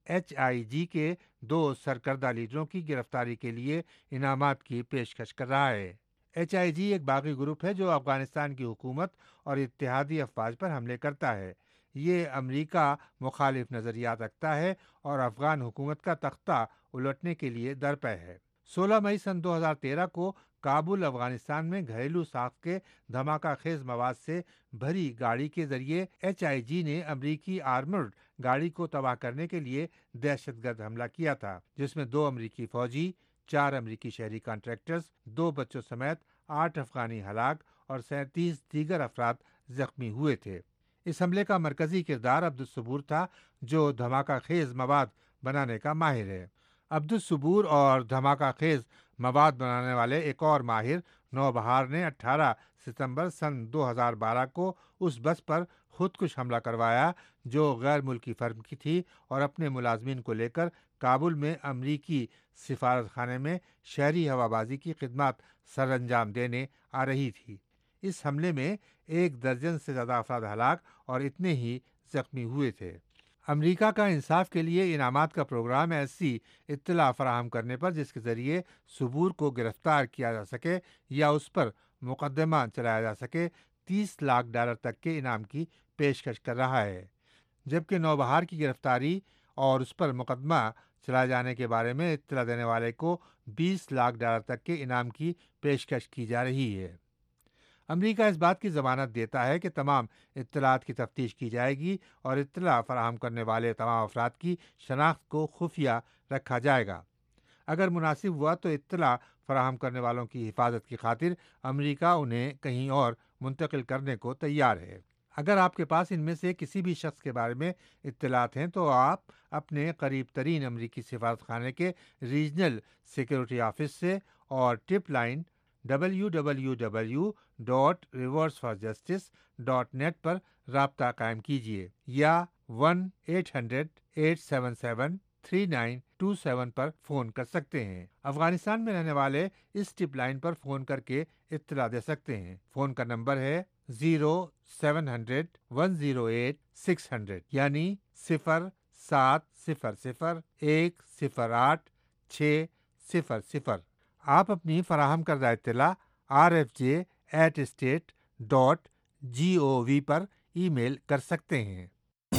HIG کے 2 سرکردہ لیڈروں کی گرفتاری کے لیے انعامات کی پیشکش کر رہا ہے۔ HIG ایک باغی گروپ ہے جو افغانستان کی حکومت اور اتحادی افواج پر حملے کرتا ہے۔ یہ امریکہ مخالف نظریات رکھتا ہے اور افغان حکومت کا تختہ الٹنے کے لیے درپے ہے۔ 16 مئی سن 2013 کو کابل، افغانستان میں گھریلو ساخت کے دھماکہ خیز مواد سے بھری گاڑی کے ذریعے HIG نے امریکی آرمرڈ گاڑی کو تباہ کرنے کے لیے دہشت گرد حملہ کیا تھا، جس میں 2 امریکی فوجی، 4 امریکی شہری کانٹریکٹرز، 2 بچوں سمیت 8 افغانی ہلاک اور 37 دیگر افراد زخمی ہوئے تھے۔ اس حملے کا مرکزی کردار عبدالصبور تھا، جو دھماکہ خیز مواد بنانے کا ماہر ہے۔ عبدالصبور اور دھماکہ خیز مواد بنانے والے ایک اور ماہر نوبہار نے 18 ستمبر سن 2012 کو اس بس پر خودکش حملہ کروایا جو غیر ملکی فرم کی تھی اور اپنے ملازمین کو لے کر کابل میں امریکی سفارت خانے میں شہری ہوابازی کی خدمات سر انجام دینے آ رہی تھی۔ اس حملے میں 1 درجن سے زیادہ افراد ہلاک اور اتنے ہی زخمی ہوئے تھے۔ امریکہ کا انصاف کے لیے انعامات کا پروگرام ایسی اطلاع فراہم کرنے پر جس کے ذریعے صبور کو گرفتار کیا جا سکے یا اس پر مقدمہ چلایا جا سکے، $30 لاکھ تک کے انعام کی پیشکش کر رہا ہے، جبکہ نوبہار کی گرفتاری اور اس پر مقدمہ چلائے جانے کے بارے میں اطلاع دینے والے کو $20 لاکھ تک کے انعام کی پیشکش کی جا رہی ہے۔ امریکہ اس بات کی ضمانت دیتا ہے کہ تمام اطلاعات کی تفتیش کی جائے گی اور اطلاع فراہم کرنے والے تمام افراد کی شناخت کو خفیہ رکھا جائے گا۔ اگر مناسب ہوا تو اطلاع فراہم کرنے والوں کی حفاظت کی خاطر امریکہ انہیں کہیں اور منتقل کرنے کو تیار ہے۔ اگر آپ کے پاس ان میں سے کسی بھی شخص کے بارے میں اطلاعات ہیں تو آپ اپنے قریب ترین امریکی سفارت خانے کے ریجنل سیکورٹی آفس سے اور ٹپ لائن www.reverseforjustice.net پر رابطہ قائم کیجیے یا 1-800-877-3927 پر فون کر سکتے ہیں۔ افغانستان میں رہنے والے اس ٹپ لائن پر فون کر کے اطلاع دے سکتے ہیں۔ فون کا نمبر ہے 0700-108-600 یعنی 0700-108-600۔ آپ اپنی فراہم کردہ اطلاع rfj@state.gov پر ای میل کر سکتے ہیں۔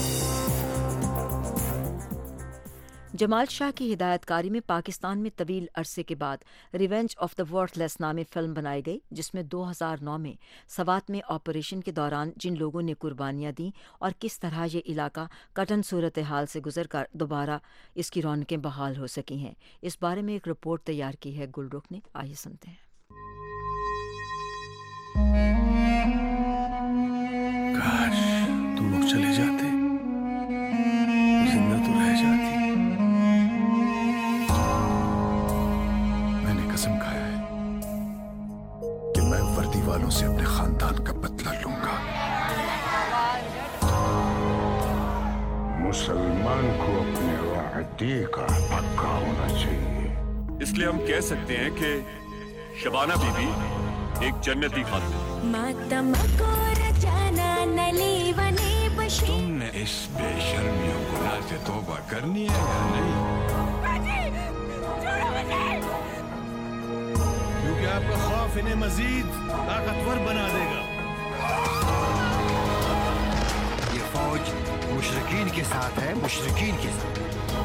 جمال شاہ کی ہدایت کاری میں پاکستان میں طویل عرصے کے بعد revenge of the worthless نامی فلم بنائی گئی، جس میں 2009 میں سوات میں آپریشن کے دوران جن لوگوں نے قربانیاں دیں اور کس طرح یہ علاقہ کٹن صورتحال سے گزر کر دوبارہ اس کی رونقیں بحال ہو سکی ہیں، اس بارے میں ایک رپورٹ تیار کی ہے گلرخ نے۔ آئیے سنتے ہیں۔ کاش تم لوگ چلے جاتے، زندہ تو رہ جاتی۔ میں نے قسم کھایا ہے کہ میں وردی والوں سے اپنے خاندان کا بدلہ لوں گا۔ مسلمان کو اپنے وعدے کا پکا ہونا چاہیے۔ اس لیے ہم کہہ سکتے ہیں کہ شبانہ بی بی ایک جنتی خاتون۔ तुमने इस बेशर्मी और गुनाह से तौबा करनी है या नहीं? क्योंकि आपका खौफ इन्हें मजीद ताकतवर बना देगा। ये फौज मुशरिकीन के साथ है, मुशरिकीन के साथ।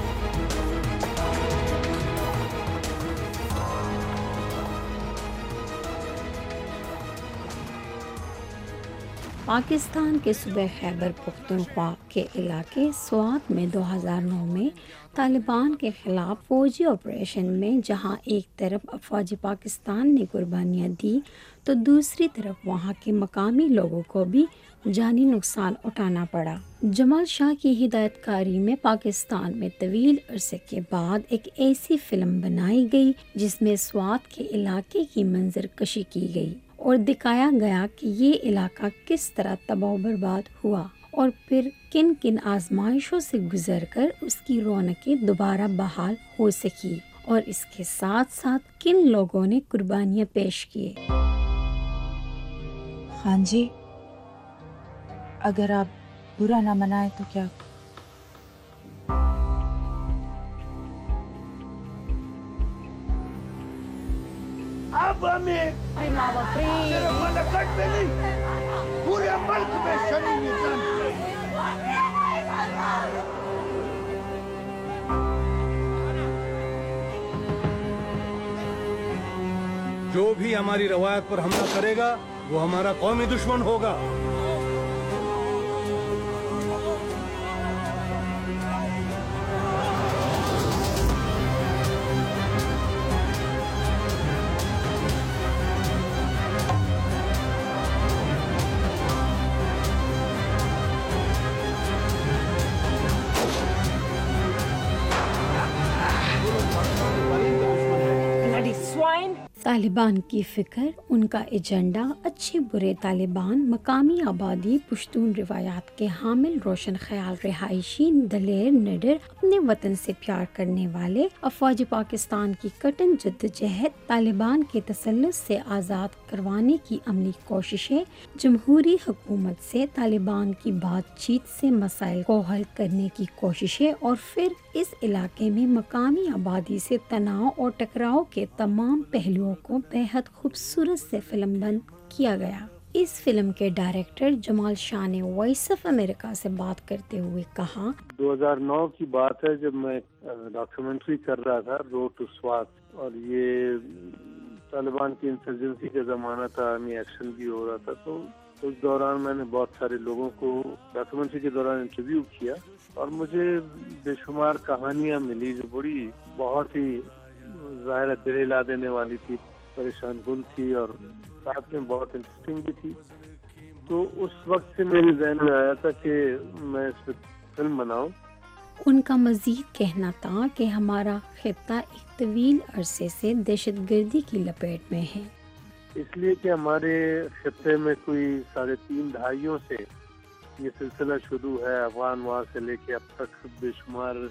पाकिस्तान के सूबे खैबर पख्तूनख्वा के इलाके स्वात में 2009 में तालिबान के ख़िलाफ़ फ़ौजी ऑपरेशन में जहां एक तरफ अफ़वाज पाकिस्तान ने कुर्बानियां दी तो दूसरी तरफ वहां के मकामी लोगों को भी जानी नुकसान उठाना पड़ा। जमाल शाह की हिदायतकारी में पाकिस्तान में तवील अरसे के बाद एक ऐसी फिल्म बनाई गई जिसमें स्वात के इलाके की मंजर कशी की गई और दिखाया गया कि ये इलाका किस तरह तबाह बर्बाद हुआ और फिर किन किन आजमाइशों से गुजरकर उसकी रौनकें दोबारा बहाल हो सकी और इसके साथ साथ किन लोगों ने कुर्बानियां पेश किए। खान जी, अगर आप बुरा ना मनाए तो क्या अब हमें सिर्फ मलकट में नहीं, पूरे मुल्क में शनी निज़ाम जो भी हमारी रवायत पर हमला करेगा वो हमारा कौमी दुश्मन होगा। तालिबान की फ़िक्र, उनका एजेंडा, अच्छे बुरे तालिबान, मकामी आबादी, पुश्तून रिवायात के हामिल, रोशन ख्याल रिहायशी, दलेर, निडर, अपने वतन से प्यार करने वाले, अफवाज पाकिस्तान की कटन जद्दोजहद, तालिबान के तसल्लुत से आज़ाद करवाने की अमली कोशिशें, जमहूरी हुकूमत से तालिबान की बातचीत से मसाइल को हल करने की कोशिशें और फिर इस इलाके में मकामी आबादी से तनाव और टकराव के तमाम पहलुओं को बेहद खूबसूरत से फिल्म बंद किया गया। इस फिल्म के डायरेक्टर जमाल शाह ने वॉइस ऑफ अमेरिका से बात करते हुए कहा, 2009 की बात है जब मैं डॉक्यूमेंट्री कर रहा था रोड टू स्वात, और ये तालिबान की इंसर्जेंसी का जमाना था, आर्मी एक्शन भी हो रहा था। तो उस दौरान मैंने बहुत सारे लोगों को डॉक्यूमेंट्री के दौरान इंटरव्यू किया और मुझे बेशुमार कहानियां मिली जो बहुत ही ज़ाहिर दिल हिला देने वाली थी, परेशान कुन थी और साथ में बहुत इंटरेस्टिंग भी थी। तो उस वक्त से मेरे ज़हन में आया था कि मैं इस पर फिल्म बनाऊं। उनका मजीद कहना था कि हमारा खित्ता एक तवील अरसे से दहशतगर्दी की लपेट में है, इसलिए कि हमारे खित्ते में कोई 3.5 दहाइयों से ये सिलसिला शुरू है। अफगान वार से लेके अब तक बेशुमार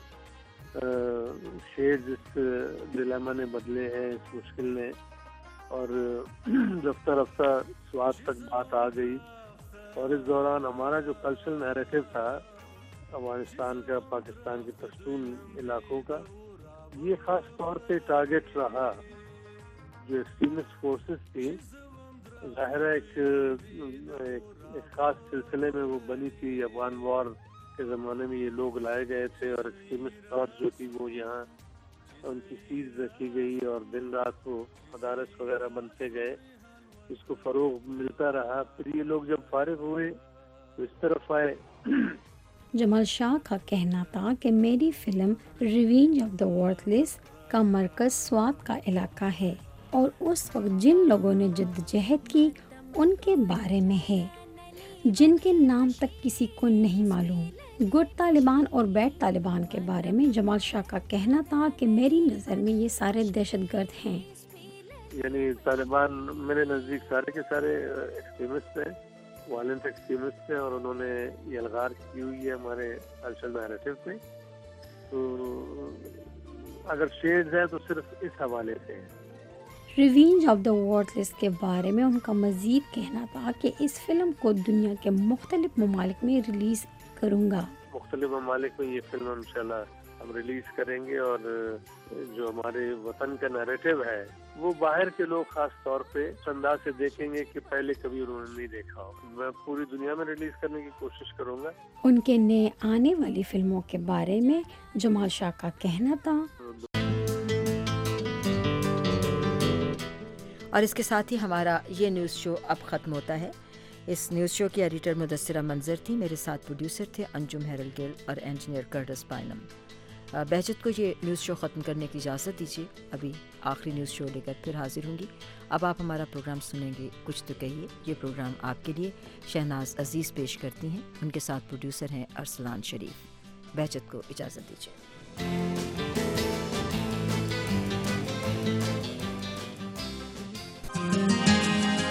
शेर जिस डिलेमा ने बदले हैं, इस मुश्किल ने, और रफ्ता रफ्ता स्वाद तक बात आ गई। और इस दौरान हमारा जो कल्चरल नैरेटिव था अफगानिस्तान का, पाकिस्तान के पश्तून इलाकों का, ये खास तौर पे टारगेट रहा। जो एक्सट्रीमिस्ट फोर्सेस थी, ज़ाहिर है एक खास सिलसिले में वो बनी थी। अफगान वॉर के ज़माने में ये लोग लाए गए थे और एक्सट्रीमिस्ट थॉट जो थी वो यहाँ उनकी सीज रखी गई और दिन रात वो मदारस वगैरह बनते गए, इसको फ़रोग मिलता रहा। फिर ये लोग जब फारिग हुए तो इस तरफ आए। जमाल शाह का कहना था कि मेरी film revenge of the worthless का मरकज़ स्वात का इलाका है और उस वक्त जिन लोगों ने जद्दोजहद की उनके बारे में है, जिनके नाम तक किसी को नहीं मालूम। गुड तालिबान और बैड तालिबान के बारे में जमाल शाह का कहना था कि मेरी नज़र में ये सारे दहशतगर्द हैं। यानी तालिबान मेरे नज़दीक सारे के सारे एक्सट्रीमिस्ट हैं, वायलेंट एक्सट्रीमिस्ट हैं, और उन्होंने ये अलगार की हुई है हमारे कल्चरल नैरेटिव पे। तो अगर शेड्स हैं तो सिर्फ इस हवाले से है। रिवेंज ऑफ द वर्थलेस के बारे में उनका मजीद कहना था कि इस फिल्म को दुनिया के मुख्तलिफ ममालिक में रिलीज़ کروں گا۔ مختلف ممالک میں یہ فلم انشاءاللہ ہم ریلیز کریں گے، اور جو ہمارے وطن کا نیریٹو ہے وہ باہر کے لوگ خاص طور پہ اس انداز سے دیکھیں گے کہ پہلے کبھی انہوں نے نہیں دیکھا ہو۔ میں پوری دنیا میں ریلیز کرنے کی کوشش کروں گا۔ ان کے نئے آنے والی فلموں کے بارے میں جمال شاہ کا کہنا تھا۔ اور اس کے ساتھ ہی ہمارا یہ نیوز شو اب ختم ہوتا ہے۔ اس نیوز شو کی ایڈیٹر مدثرہ منظر تھی، میرے ساتھ پروڈیوسر تھے انجم ہیرل گل اور انجینئر کرٹس پائنم۔ بہجت کو یہ نیوز شو ختم کرنے کی اجازت دیجیے، ابھی آخری نیوز شو لے کر پھر حاضر ہوں گی۔ اب آپ ہمارا پروگرام سنیں گے کچھ تو کہیے، یہ پروگرام آپ کے لیے شہناز عزیز پیش کرتی ہیں، ان کے ساتھ پروڈیوسر ہیں ارسلان شریف۔ بہجت کو اجازت دیجیے۔